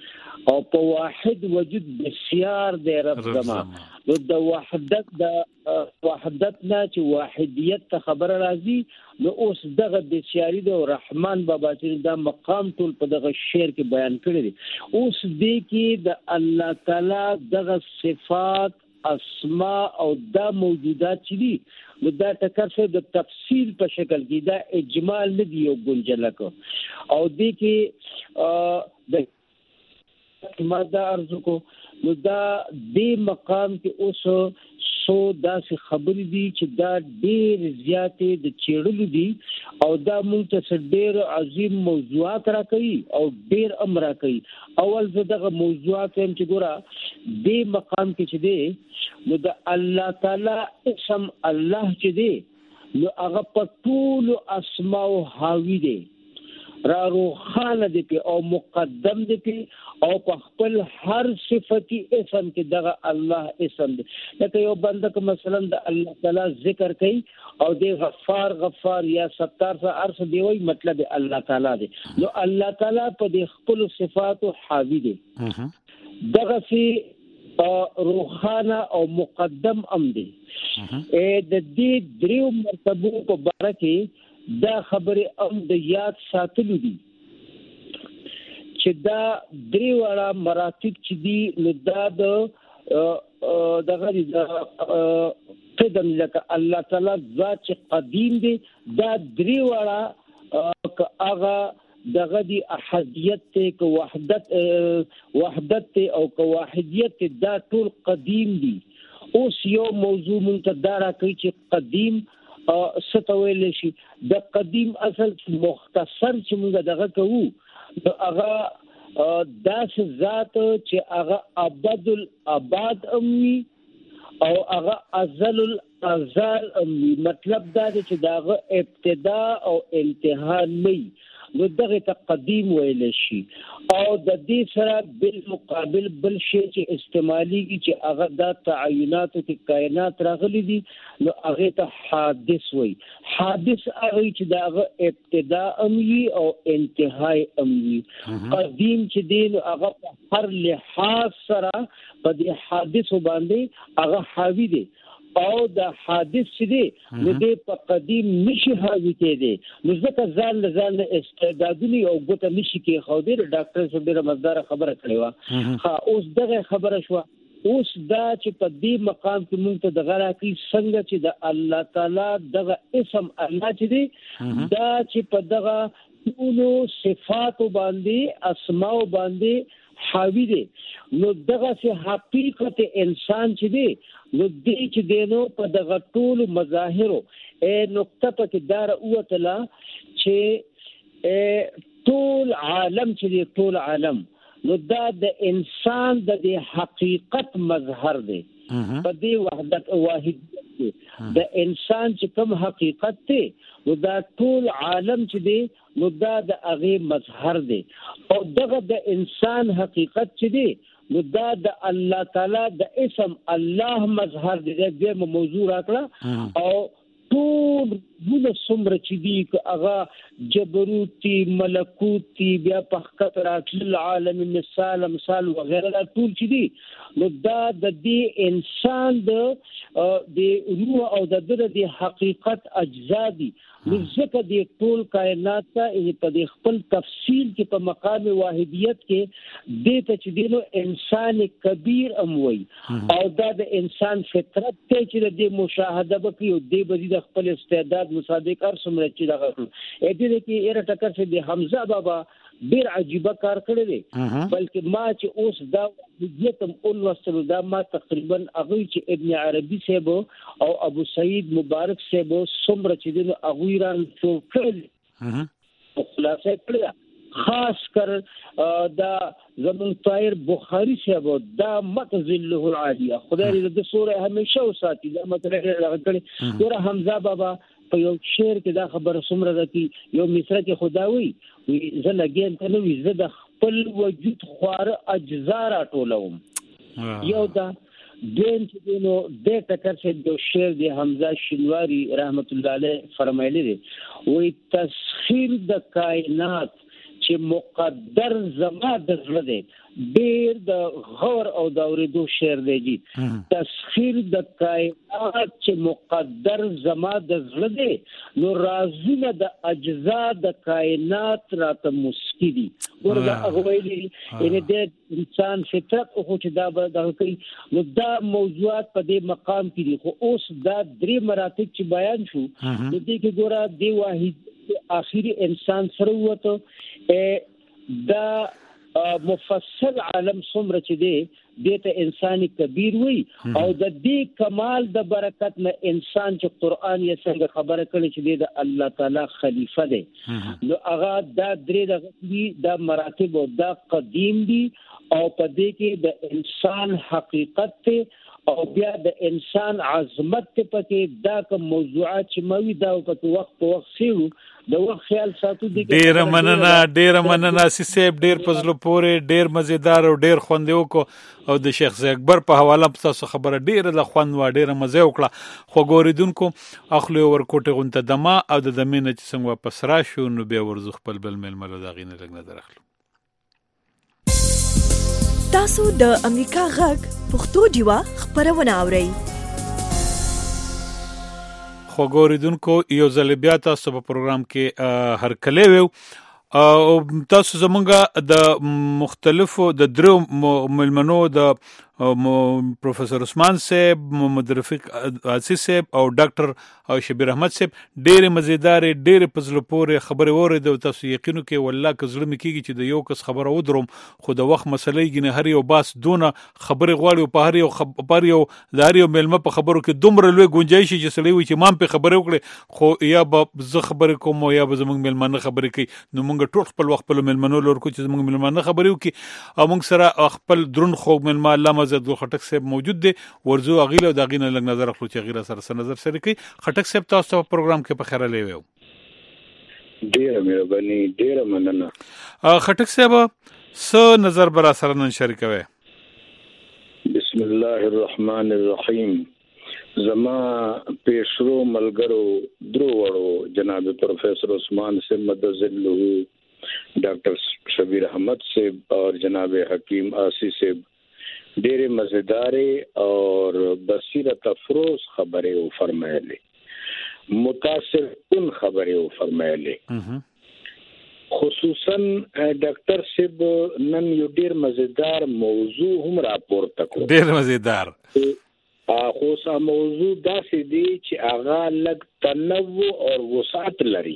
S12: او په واحد وجود بسیار دی رب زما. نو د وحدت نه چې واحدیت ته خبره راځي، نو اوس دغه بسیاری د رحمان بابا چې دا مقام ټول په دغه شعر کې بیان کړی دی. اوس دې کې د الله تعالی دغه صفات، اسماء او دا موجودات چې دي، نو دا ټکر څه د تفصیل په شکل کې دا اجمال نه دی یو ګنجلک. او دې کې د ماده ارزو کو، نو دا دې مقام کې اوس سو داسې خبرې دي چې دا ډېر زیاتې د چیړلو دي او دا موږ ته ډېر عظیم موضوعات راکوي او ډېر امر راکوي. اول زه دغه موضوعات هم چې ګوره دې مقام کې چې دی، نو د الله تعالی اسم الله چې دی، نو هغه په ټولو اسماء حاوی دی، را روخانه دی پی او مقدم دی پی او په خپل هر صفتی اسم کې دغه الله اسم دی. لکه یو بنده که مثلا د الله تعالی ذکر کوي او دی غفار یا ستار څه ارس دی وای، مطلب الله تعالی دی. نو الله تعالی په دې خپل صفاتو حاوی دی، دغه سي روخانه او مقدم ام دی. د دې دریو مرتبو په باره کې دا خبره ام د یاد ساتلو دي چې دا درې واړه مراتب چې دي، نو دا دغه قدم لکه الله تعالی ذات چې قدیم دی، دا درې واړه هغه دغه دی احدیت ته که وحدت او که واحدیت دا ټول قدیم دي. اوس یو موضوع مونږ ته دا راکوي چې قدیم ستویل شي. د قدیم اصل مختصر چې موږ دغه کوو، هغه داسې ذات چې هغه ابد الاباد امي او هغه ازل الازال امي، مطلب دا دی چې دغه ابتدا او انتها نه، نو دغه ته قدیم ویل شي. او د دې سره بالمقابل بل شی چې استعماليږي چې هغه د تعینات او کائنات راغلي دي، نو هغه ته حادث وایي. حادث هغه چې دغه ابتدا امي او انتهای امي. قدیم چې دین هغه هر لحاظ سره په دې حادث باندې هغه حاوی دی، او د حادث چې دی نو دې په قدیم نشي حاوی کېدی. نو ځکه ځان استعدادونه او ګوته نشي کې خو دې ډاکټر صاحب ډېره مزدار خبره کړې و. اوس دغه خبره شو. اوس دا چې په دې مقام کې مونږ ته دغه راکې څنګه چې د الله تعالی دغه اسم الله چې دی، دا چې په دغه ټولو صفات باندې اسماء باندې حاوی دی، نو دغه سه حقیقت انسان چې دی، نو دې چې دینو په دغه ټول مظاهرو نقطه پکې دار اوتلا چې ټول عالم چې دی، ټول عالم، نو دا د انسان د حقیقت مظهر دی. په دې وحدت واحد د انسان چې کوم حقیقت دی، نو دا ټول عالم چې دی، نو دا د هغه مظهر دی. او دغه د انسان حقیقت چې دی، نو دا د الله تعالی د اسم الله مظهر دی. دغه موضوع راکړه او ټول ګونه څومره چې دی هغه جبروتی، ملکوتی، بیا په خطر راتل عالم مثال وغیرہ ټول چې دی، نو دا د دې انسان د روح او د حقیقت اجزا دي. نو ځکه د ټول کائنات ته په خپل تفصیل کې په مقام واحدیت کې دې ته چې دینو انسان کبیر اموي، او دا د انسان فطرت ته چې د مشاهده وکړي او دې به د خپل استعداد مصادق ارسمره چې دغه دې کې ایره ټکر چې د حمزه بابا ډیر عجیبه کار کړی دی. بلکې ما چې اوس دا وضعیتم اول وسلو دا ما تقریبا هغه چې ابن عربي صاحب او ابو سعید مبارک صاحب څومره چې دین هغه ایران څو کړل خلاصه کړل، خاص کر دا زمون طاهر بخاری صاحب دا متذله العالیه خدای دې د سوره همیشه وساتي. دا مطلب راغلی ګوره حمزه بابا په یو شعر کې دا خبره څومره ده چې یو مصره کې خداوي زه لګیم کنه وي زه د خپل وجود خواره اجزا راټولوم. یو دا دین چې نو د ټکر چې د شعر د حمزه شینواری رحمت الله علیه فرمایلی دی، وی تسخیر د کائنات چې مقدر زما د زړه دی ډېر د غور او د اورېدو شعر دی جی تسخیر د کائنات چې مقدر زما د زړه دی نو رازونه د اجزا د کائنات راته مسکی دي ورته هغه ویلي یعنی د انسان فطرت خو چې دا به د کوي نو دا موضوعات په دې مقام کې دي خو اوس دا درې مراتب چې بیان شو نو دې کې ګوره دی واحد آخري انسان سره وته دا مفصل عالم څومره چې دی دته انساني کبیر وي او د دې کمال د برکت نه انسان چې قران یې څنګه خبره کړي چې د الله تعالی خلیفہ دی نو هغه دا درې د مراتب او دا قدیم دي او په دې کې د انسان حقیقت ته او بیا د انسان عظمت ته پکې دا کوم موضوعات چې موي دا په وخت سیو د وخت خیال ساتو دي
S8: ډیر مننه سیسیب ډیر پزلو پورې ډیر مزیدار او ډیر خوندو کو او د شیخ زی اکبر په حواله تاسو خبره ډیر له خوند و ډیر مزه وکړه خو ګوریدونکو اخلو ورکوټه غونته دما او د دمینه چې څنګه واپس راشو نو بیا ورزو خپل بل مل مل دا غینه لګ نظر اخلو
S1: تاسو د امریکا غږ پښتو ډیوا خبرونه اورئ
S8: خو ګوریدونکو یو ځل بیا تاسو په پروګرام کې هرکلی ویو او تاسو زمونږ د مختلفو د درو ملمنو د پروفیسور عثمان صاحب محمد رفیق عزیز صاحب او ډاکټر او شبیر احمد صاحب ډېر مزیدار ډېر پزلو پورې خبرې وره د تاسو یقینو کې والله که زړه مې کېږي چې د یو کس خبره ودروم خو د وخت مسلې ګنه هر یو باس دونه خبرې غواړي په هر یو د هر یو ملمه په خبرو کې دومره لوی گنجایش چې سړی وي چې مام په خبرې وکړي خو یا به زه خبرې کوم یا به زمونږ ملمانه خبرې کوي نو مونږ ټول خپل وخت په ملمنو لور کو چې زمونږ ملمانه خبرې وکړي او مونږ سره خپل درون خو ملما علامه زد خټک صاحب موجود دی ورزو اغیله د غینه لګ نظر اخلو چې غیره سره نظر سره کوي خټک صاحب تاسو په پروګرام کې په خیره لیوي
S9: ډیره مهرباني ډیره مننه
S8: خټک صاحب څه نظر برا سره نن شریکوي
S9: بسم الله الرحمن الرحیم زما پیشرو ملګرو درو وړو جناب پروفیسر عثمان صاحب مدذله ډاکټر شبیر احمد صاحب اور جناب حکیم آسی صاحب ډېر مزیدار اور بصیرت افروز خبریں او فرمایلې متاثر کن خبریں او فرمایلې خصوصا ډاکټر صاحب نن یو ډېر مزیدار موضوع هم راپورته کړ
S8: ډېر مزیدار
S9: خو سا موضوع داسې دی چې هغه لږ تنوع او وسعت لري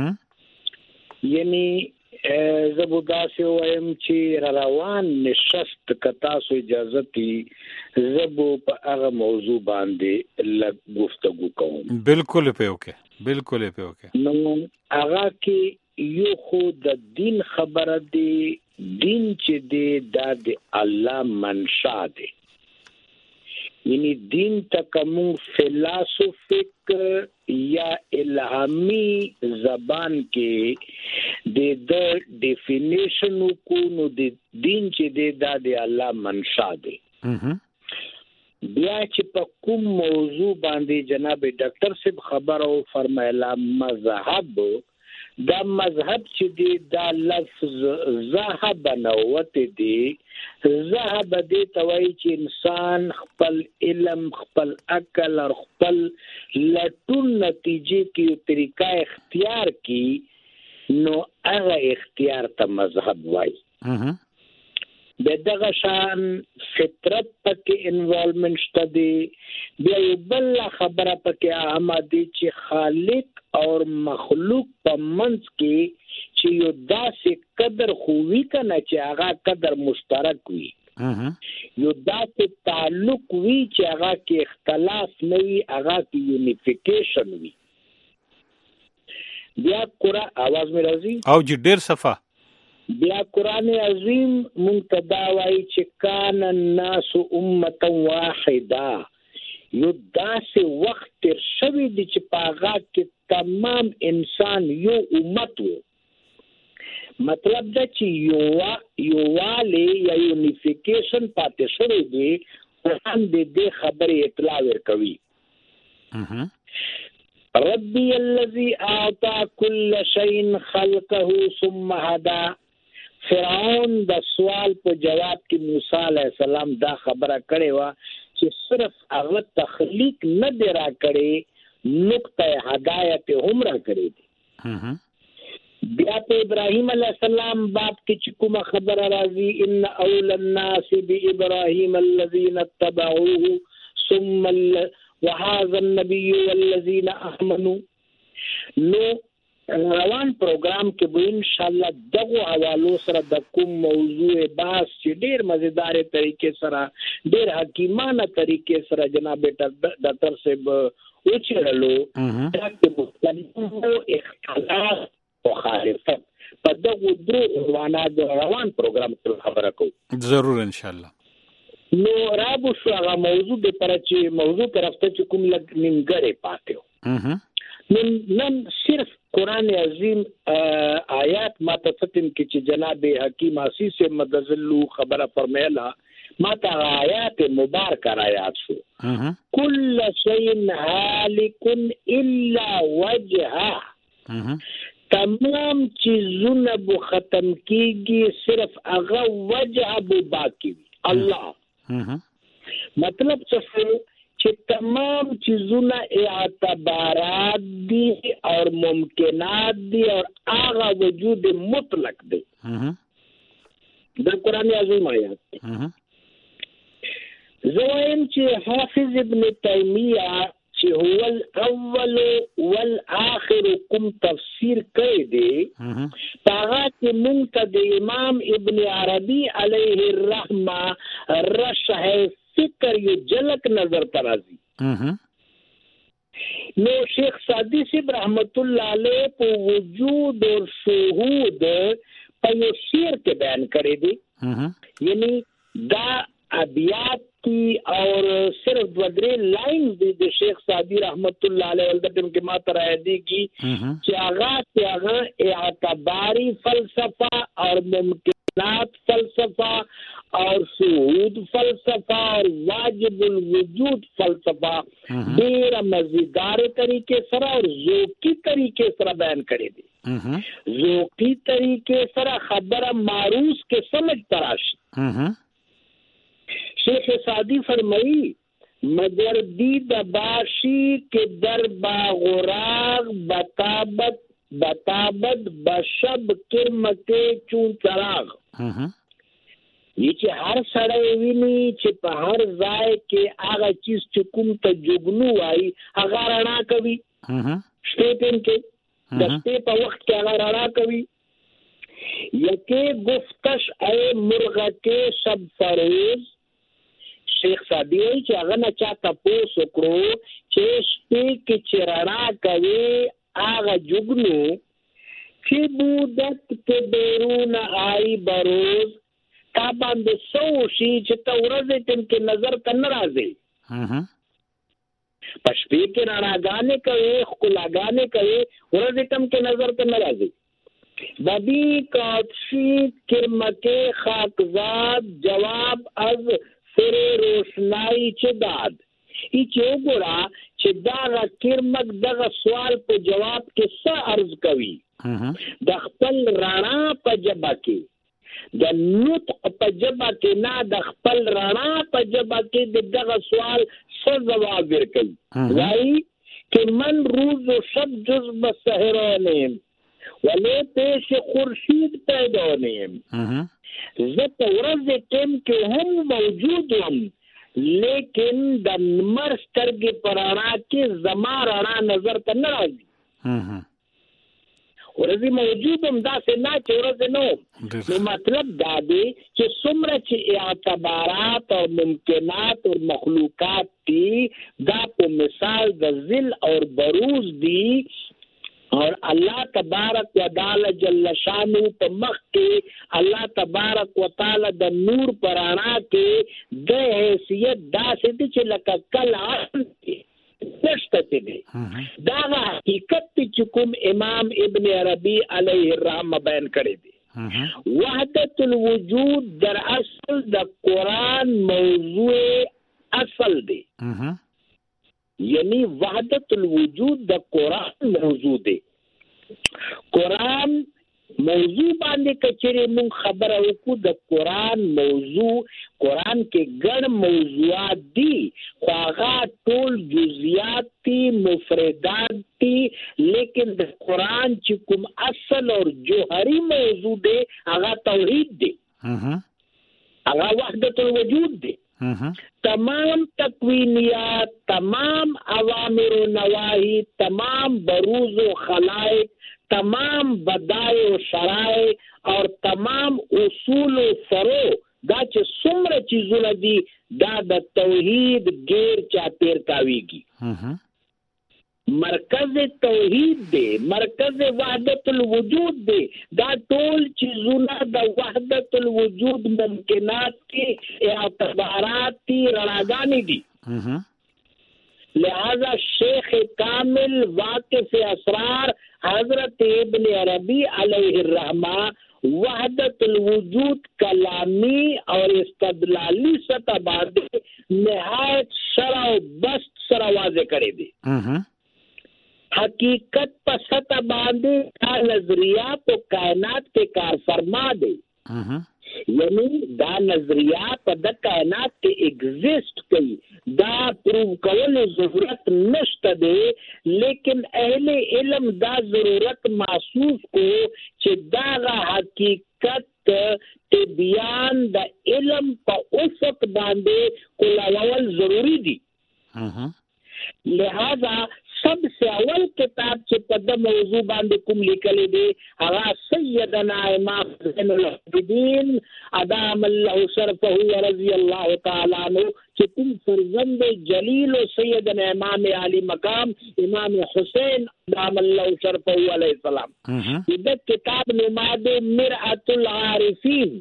S9: یعنی زبودا سے وایم چې روان نشست کتا سو اجازه تی زبو په هغه موضوع باندې لږ گفتگو کوم
S8: بالکل په اوکے
S9: نو هغه کې یو خو د دین خبره دی دین چې دی د الله منشا دی یعنی دین تکمو فلسفیک یا الهامی زبان کې د ډیفینیشن کو نو د دین چې د الله منشا دی بیا چې په کوم موضوع باندې جناب ډاکټر صاحب خبر او فرمایلا مذهب دا مذهب چې دا لفظ ذهب نوته دی ذهب دې توای چې انسان خپل علم خپل عقل او خپل لټون نتیجې کې یو طریقہ اختیار کی نو هغه اختیار ته مذهب وای دغه شان فطرت پکې انوالومنت شته دی بیا یو بل خبره پکې آمدي چې خالق اور مخلوق په منځ کې چې یو داسې قدر خووي کنه چې هغه قدر مشترک وي یو داسې تعلق وي چې هغه کې اختلاف نه وي هغه کې یونیفیکیشن وي بیا قرآن आवाज مې راځي
S8: او چې ډېر صفه
S9: بیا قرآن عظیم منتدا وای چې کان الناس امه واحده یو داسې وخت تر شوی دی چې پاغا کې تمام انسان یو امت وو مطلب دا چې یووالی یا یونیفیکیشن پاتې شوی دی قرآن دې خبرې اطلاع ورکوي
S12: ربي الذي اعطى كل شيء خلقه ثم هدى. فرعون د سوال په جواب کې موسی علیه السلام دا خبره کړې و چې صرف هغه تخلیق نه دی را کړی، نقطه هدایت هم را کړی دی. بیا په ابراهیم علیه السلام باب کې چې کومه خبره راځي ان اول الناس بابراهیم الذين اتبعوه ثم وهذا النبي والذين امنوا. نو روان پروګرام کې به ان شاء الله دغه حوالو سره د کوم موضوع بحث چې ډېر مزیدار طریقې سره ډېر حکیمانه طریقې سره جناب ډاکټر صاحب وچړلو تاکي مختلفو اختلاف مخالفت په دغه درو عنوانات روان پروګرام کې خبره کوو
S8: ضرور ان شاء الله.
S12: نو رابو شو هغه موضوع د پر چې موضوع طرفته چې کوم لګ نیمګړی پاتیو. نن صرف قرآن عظیم آیات ما ته فتن کې چې جناب حکیم عاصی سے مدذلو خبره فرمایله ما ته آیات مبارکه آیات شو کل شیء هالک الا وجهه. تمام چیزونه بو ختم کیږي صرف هغه وجه بو باقی الله. مطلب څه چې تمام چیزونه اعتبارات دي اور ممکنات دي اور آغا وجود مطلق دي. دا قرآن عظیم آیات دي. زوائم چې حافظ ابن تیمیہ چې هو الاول والآخر کوم تفسیر کړی دی هغه کې مونږ ته د امام ابن عربی علیه الرحمه رشح فکر یو جلک نظر ترازی. نو شیخ سعدی صاحب رحمت الله علیه په وجود اور شهود په یو شعر کې بیان کړی دی. یعنی دا ابیات کی اور صرف دو درې لائن دی د شیخ سعدی رحمت الله علیه ولدتم کې ما تر دی کی چې هغه اعتباری فلسفہ اور ممکنات فلسفہ اور شهود فلسفہ اور واجب الوجود فلسفہ ډیر مزیدار طریقے سره اور ذوقی طریقے سره بیان کړی دی. ذوقی طریقے سره خبره معروض کے سمجھ تراشی. شیخ سعدی فرمائی مگر دید باشی کے در باغراغ بتابد بشب کرم کے چون چراغ. یہ چې هر سړی ویني چې په هر ځای کې هغه چیز چې کوم ته جوګنو وایي هغه رڼا کوي. شپې ټیم کې د شپې په وخت کې هغه رڼا کوي. یکے گفتش اے مرغ کے شب فروز. شیخ سعدی چې هغه نه چا تپوس وکړو چې شپې کې چې رڼا کوي هغه جوګنو چې بودت کې بیرون آئی بروز تا باندې سو شي چې ته ورځې ټیم کې نظر ته نه راځي. په شپې کې رڼاګانې کوي ښکلاګانې کوي ورځې ټیم کې نظر ته نه راځي. بدی کاتشی کرمکے خاکزاد جواب از سر روشنائی چه داد. ای چې وګوره چې دغه کرمک دغه سوال په جواب کې څه عرض کوي د خپل رڼا په ژبه کې د نطق په ژبه کې نه د خپل رڼا په ژبه کې دغه سوال څه ځواب ورکوي. وایي که من روز و شب جز به سحرانیم ولی پیش خورشید پیدا نیم. زه په ورځې ټیم کې هم موجود وم لیکن د لمر سترګې په رڼا کې زما رڼا نظر ته نه راځي. ورځې موجود هم داسې نه چې ورځې نه وم. نو مطلب دا دی چې څومره چې اعتبارات او ممکنات او مخلوقات دي دا په مثال د ذل اور بروز دي اور اللہ تبارک و تعالی جل شانو په مخ کې الله تبارک و تعالی د نور پرانا کې د حیثیت داسې دي چې لکه کله نشته دي. دا حقیقت چې کوم امام ابن عربی علیه الرحمه بیان کړی دی. وحدت الوجود در اصل د قرآن موضوع اصل دی. یعنی وحدت الوجود د قرآن موضوع دی. قرآن موضوع باندې کچره مون خبره وکړو د قرآن موضوع. قرآن کې ګڼ موضوعات دي خو هغه ټول جزئیات دي، مفردات دي، لیکن د قرآن چې کوم اصل اور جوهری موضوع دی هغه توحید دی، هغه وحدت الوجود دی. تمام تکوینیات، تمام اوامر و نواہی، تمام بروز و خلائق، تمام بدائع و شرائع اور تمام اصول و فروع دا چې څومره چیزونه دي دا د توحید غیر چاپیر کاویږي. مرکز توحید دی، مرکز وحدت الوجود دی. دا ټول چیزونه د وحدت الوجود ممکنات کی اعتبارات تی رڼاګانې دي. لہذا شیخ کامل واقف اسرار حضرت ابن عربی علیہ الرحمہ وحدت الوجود کلامی اور استدلالی سطح باندې نہایت شرح و بسط سره واضح کړی دی. حقیقت په سطح باندې دا نظریہ په کائنات کې کار فرما دی. یعنی دا نظریہ په د کائنات کې ایگزسٹ کوي، دا پروو کول ضرورت نشته دی، لیکن اہل علم دا ضرورت محسوس کو چې دا حقیقت ته بیان د علم په افق باندې کولول ضروری دی. لہذا سب سے اول کتاب چې په د موضوع باندې کوم لیکل دي هغه سیدنا امام زین العابدین ادام الله شرفه ورضی الله تعالی عنہ چې کوم فرزند جلیل و سیدنا امام علی مقام امام حسین ادام الله شرفه علیہ السلام د کتاب نماد مرعۃ العارفین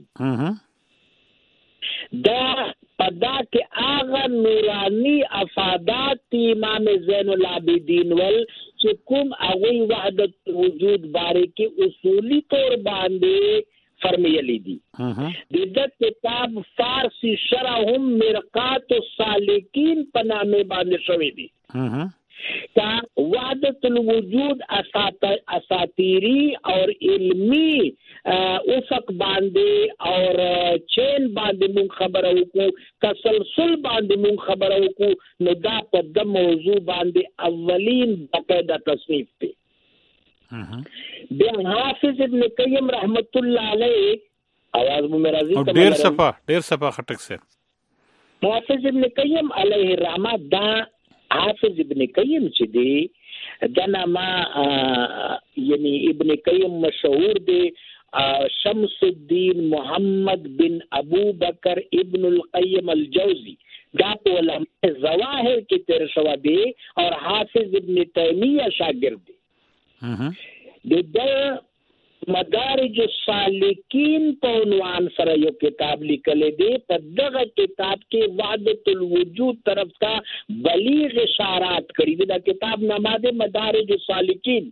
S12: دا پدا کے آغا نورانی افادات امام زین العابدین ول چکم اغوی وحدت وجود بارے کے اصولی طور باندے فرمیلی دی. دیدت کتاب فارسی شرحهم مرقات السالکین پنامے باندے شوی دی. کا وحدت الوجود اساطیری اور علمی افق باندې اور چین باندې مون خبره وکړو، تسلسل باندې مون خبره وکړو، نو دا په د موضوع باندې اولین باقاعده تصنیف دی. بیا حافظ ابن قیم رحمت الله علیه आवाज مو راځي
S8: او ډیر صفه خټک سره
S12: حافظ ابن قیم علیه الرحمه دا حافظ ابن قیم چې دی دا نامه یعنی ابن قیم مشهور دی شمس الدین محمد بن ابو بکر ابن القیم الجوزی دا په علماء ظواهر کې تیر شو دی اور حافظ ابن تیمیہ شاگرد دی. د مدارج السالکین په عنوان سره یو کتاب لیکل دی. په دغه کتاب کې وحدت الوجود طرف کا بلیغ اشارات کړي دي. دا کتاب نامه مدارج السالکین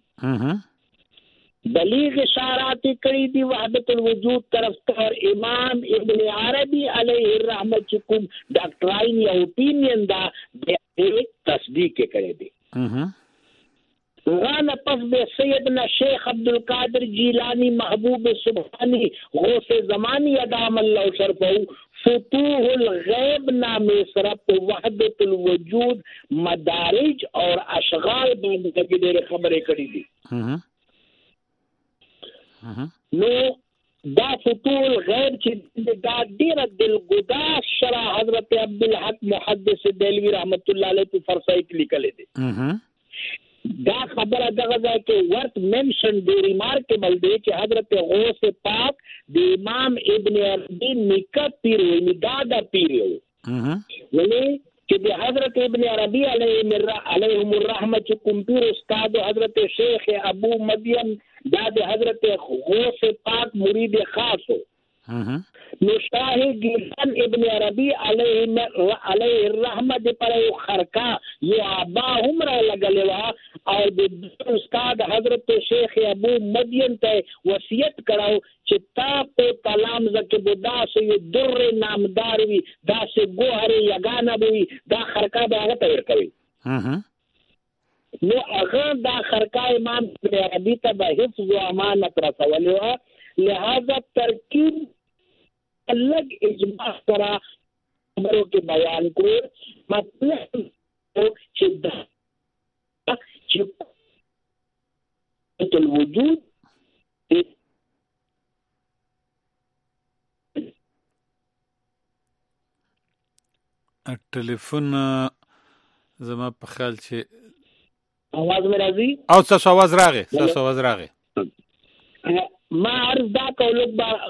S12: بلیغ اشارات کړي دي وحدت الوجود طرف ته. اور امام ابن عربی علیہ الرحمہ چکم ډاکټراین یا اوپینین دا تصدیق کړي دي. غانا پس بے سیدنا شیخ عبدالقادر جیلانی محبوب سبحانی غوث زمانی ادام اللہ شرفہ فتوح الغیب نام سرپ وحدت الوجود مدارج اور اشغال باندې کې ډېر خبرې کړې دي. نو دا فتوح الغیب چې دا ډېر دلګدا شرح حضرت عبدالحق محدث دہلوی رحمت الله علیه په فرسای کې لیکل دي. دا خبره دغه ځای کې ورت منشن دی ریمارکیبل دی چې حضرت غوث پاک د امام ابن عربی نیکه پیر وی دادا پیر وی چې د حضرت ابن عربی علیهم الرحمه چې کوم پیر استاد حضرت شیخ ابو مدین دا د حضرت غوث پاک مرید خاص ہو. نو شاہ گیلان ابن عربی علیہ الرحمہ دے پر خرکا یہ آبا ہمرا لگلوا اور دے استاد حضرت شیخ ابو مدین تے وصیت کراو چتا پہ کلام زکب دا سے یہ در نامدار وی دا سے گوہر یگانا بوی دا خرکا باغت ورکوی. نو هغه دا خرقه امام ابن عربي ته به حفظ و امانت رسولې وه، لہذا ترکیب الگ اجماع سره خبرو کې بیان کړو. مطلب چې الوجود
S8: ټلیفون زما په خیال چې
S12: आवाज مې راځي
S8: او تاسو आवाज راغی
S12: ما عرض دا کوم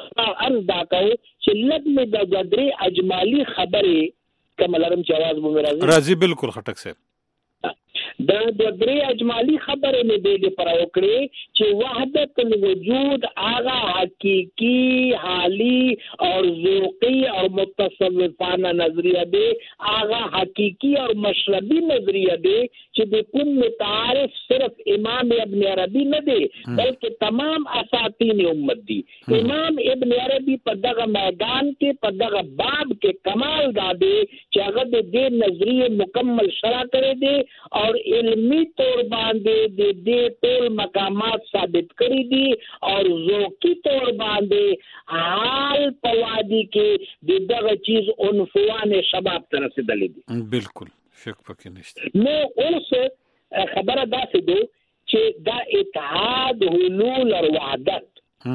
S12: چې لږ مې د جدري اجمالی خبره کوم لرم چې आवाज مې
S8: راځي بالکل خټک صاحب
S12: دا د درې اجمالی خبره مې دې پر وکړې چې وحدت الوجود آغا حقیقی حالی اور ذوقی اور متصوفانہ نظریہ دے، آغا حقیقی اور مشربی نظریہ دے چې د کوم متعارف صرف امام ابن عربی نه دی بلکې تمام اساطین امت دی. امام ابن عربی په دغه میدان کې په دغه باب کې کمال دادے چې هغه د دې نظریه مکمل شرح کړی دی اور علمی طور باندې د دې ټول مقامات ثابت کړی دي اور ذوقی طور باندې حال پوادی کې دغه چیز عنفوان شباب ته رسیدلې دي.
S8: بالکل شک پکې نشته.
S12: نو اوس خبره داسې ده چې دا اتحاد حلول اور وحدت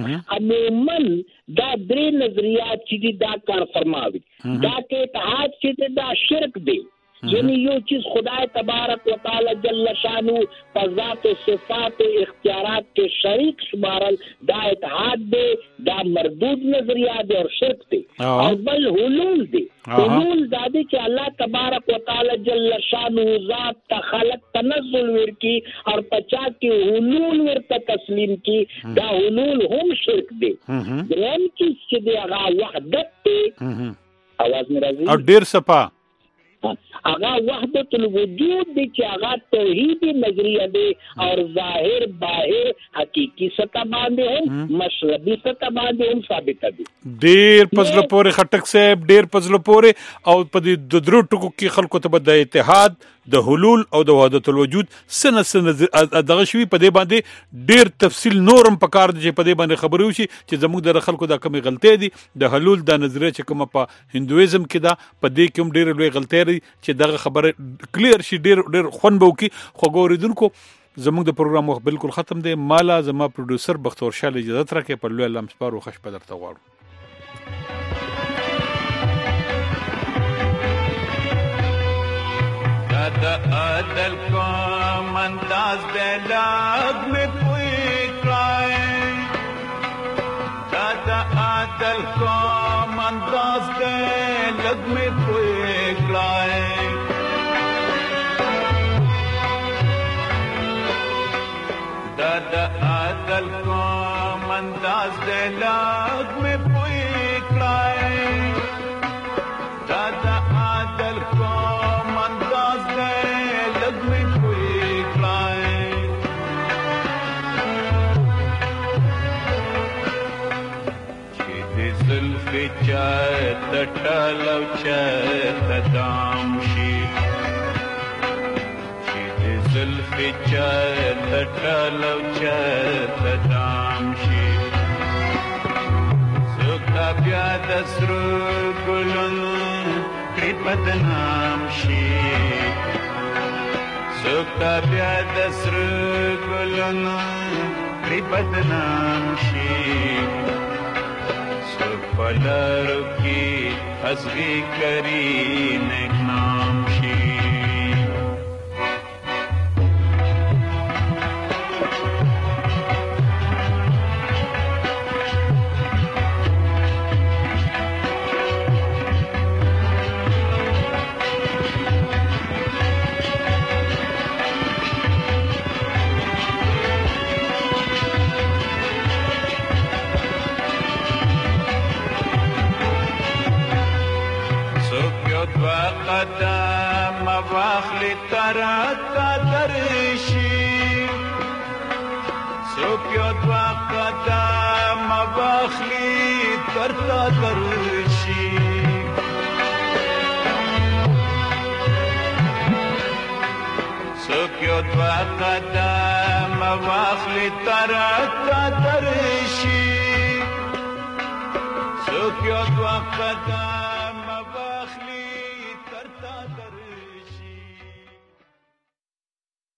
S12: عموما دا درې نظریات چې دا کار فرماوي دا کې اتحاد چې دا شرک دی، یعنی یو چیز خدای تبارک و تعالی جل شانو په ذات و صفات و اختیارات کے شریک شمارل دا اتحاد دے، دا مردود نظریہ دے اور شرک دے. اور بل حلول دے، حلول دا دے کہ اللہ تبارک و تعالی جل شانو ذات تخلق تنزل ورکی اور پچا کی حلول ورتا تسلیم کی، دا حلول هم شرک دے. درہم چیز چی دے اگا وحدت دے، آواز میں راضی
S8: اور دیر سپا
S12: آغا وحدت الوجود دی چې آغا توحیدی نظریہ دی اور ظاہر باہر حقیقی سطح باندې هم مشربی سطح باندې هم ثابت دي.
S8: ډیر پزله پورې خټک صاحب ډیر پزله پورې او په دې د درو ټکو کې خلکو ته د اتحاد د حلول او د وحدت الوجود سنه دغه شوی په دې باندې ډیر تفصیل نورم پکار دي چې په دې باندې خبرو شي چې زموږ د خلکو دا کمی غلطۍ دي. د حلول د نظریه چې کوم په هندویزم کې دا په دې کې هم ډیر لوی غلطۍ دي چې دغه خبره کلیر شي ډیر خون به وکي. خو ګوریدونکو زموږ د پروګرام وخت بالکل ختم دی. مالا زما پروډوسر بختور شاه اجازه راکړي په لوی الله مسپارو خوش په درته غواړو.
S7: دا عدل کوم انداز دے لاغ میں پوئی کرائے، دا عدل کوم انداز دے لگ میں پوئی کرائے، دا عدل کوم انداز دے لاغ میں پوئی کرائے، دا عدل کوم انداز دے لگ میں پوئی کرائے، چی دی زلف چاہت ٹالو چاہت دام شی، چی دی زلف چاہت ٹالو چاہت دام شی، سوکا بیا دسرو گلن کری بدنام شی، سوکا بیا دسرو گلن کری بدنام شی، سوک پلارو کی حسبی کری نیک نام شی. قدم واخلی تراتا درشی، سوکیو دوا قدم واخلی ترتا درشی، یو دوا قدم واخلی ترتا درشی څوک یو دوا قدم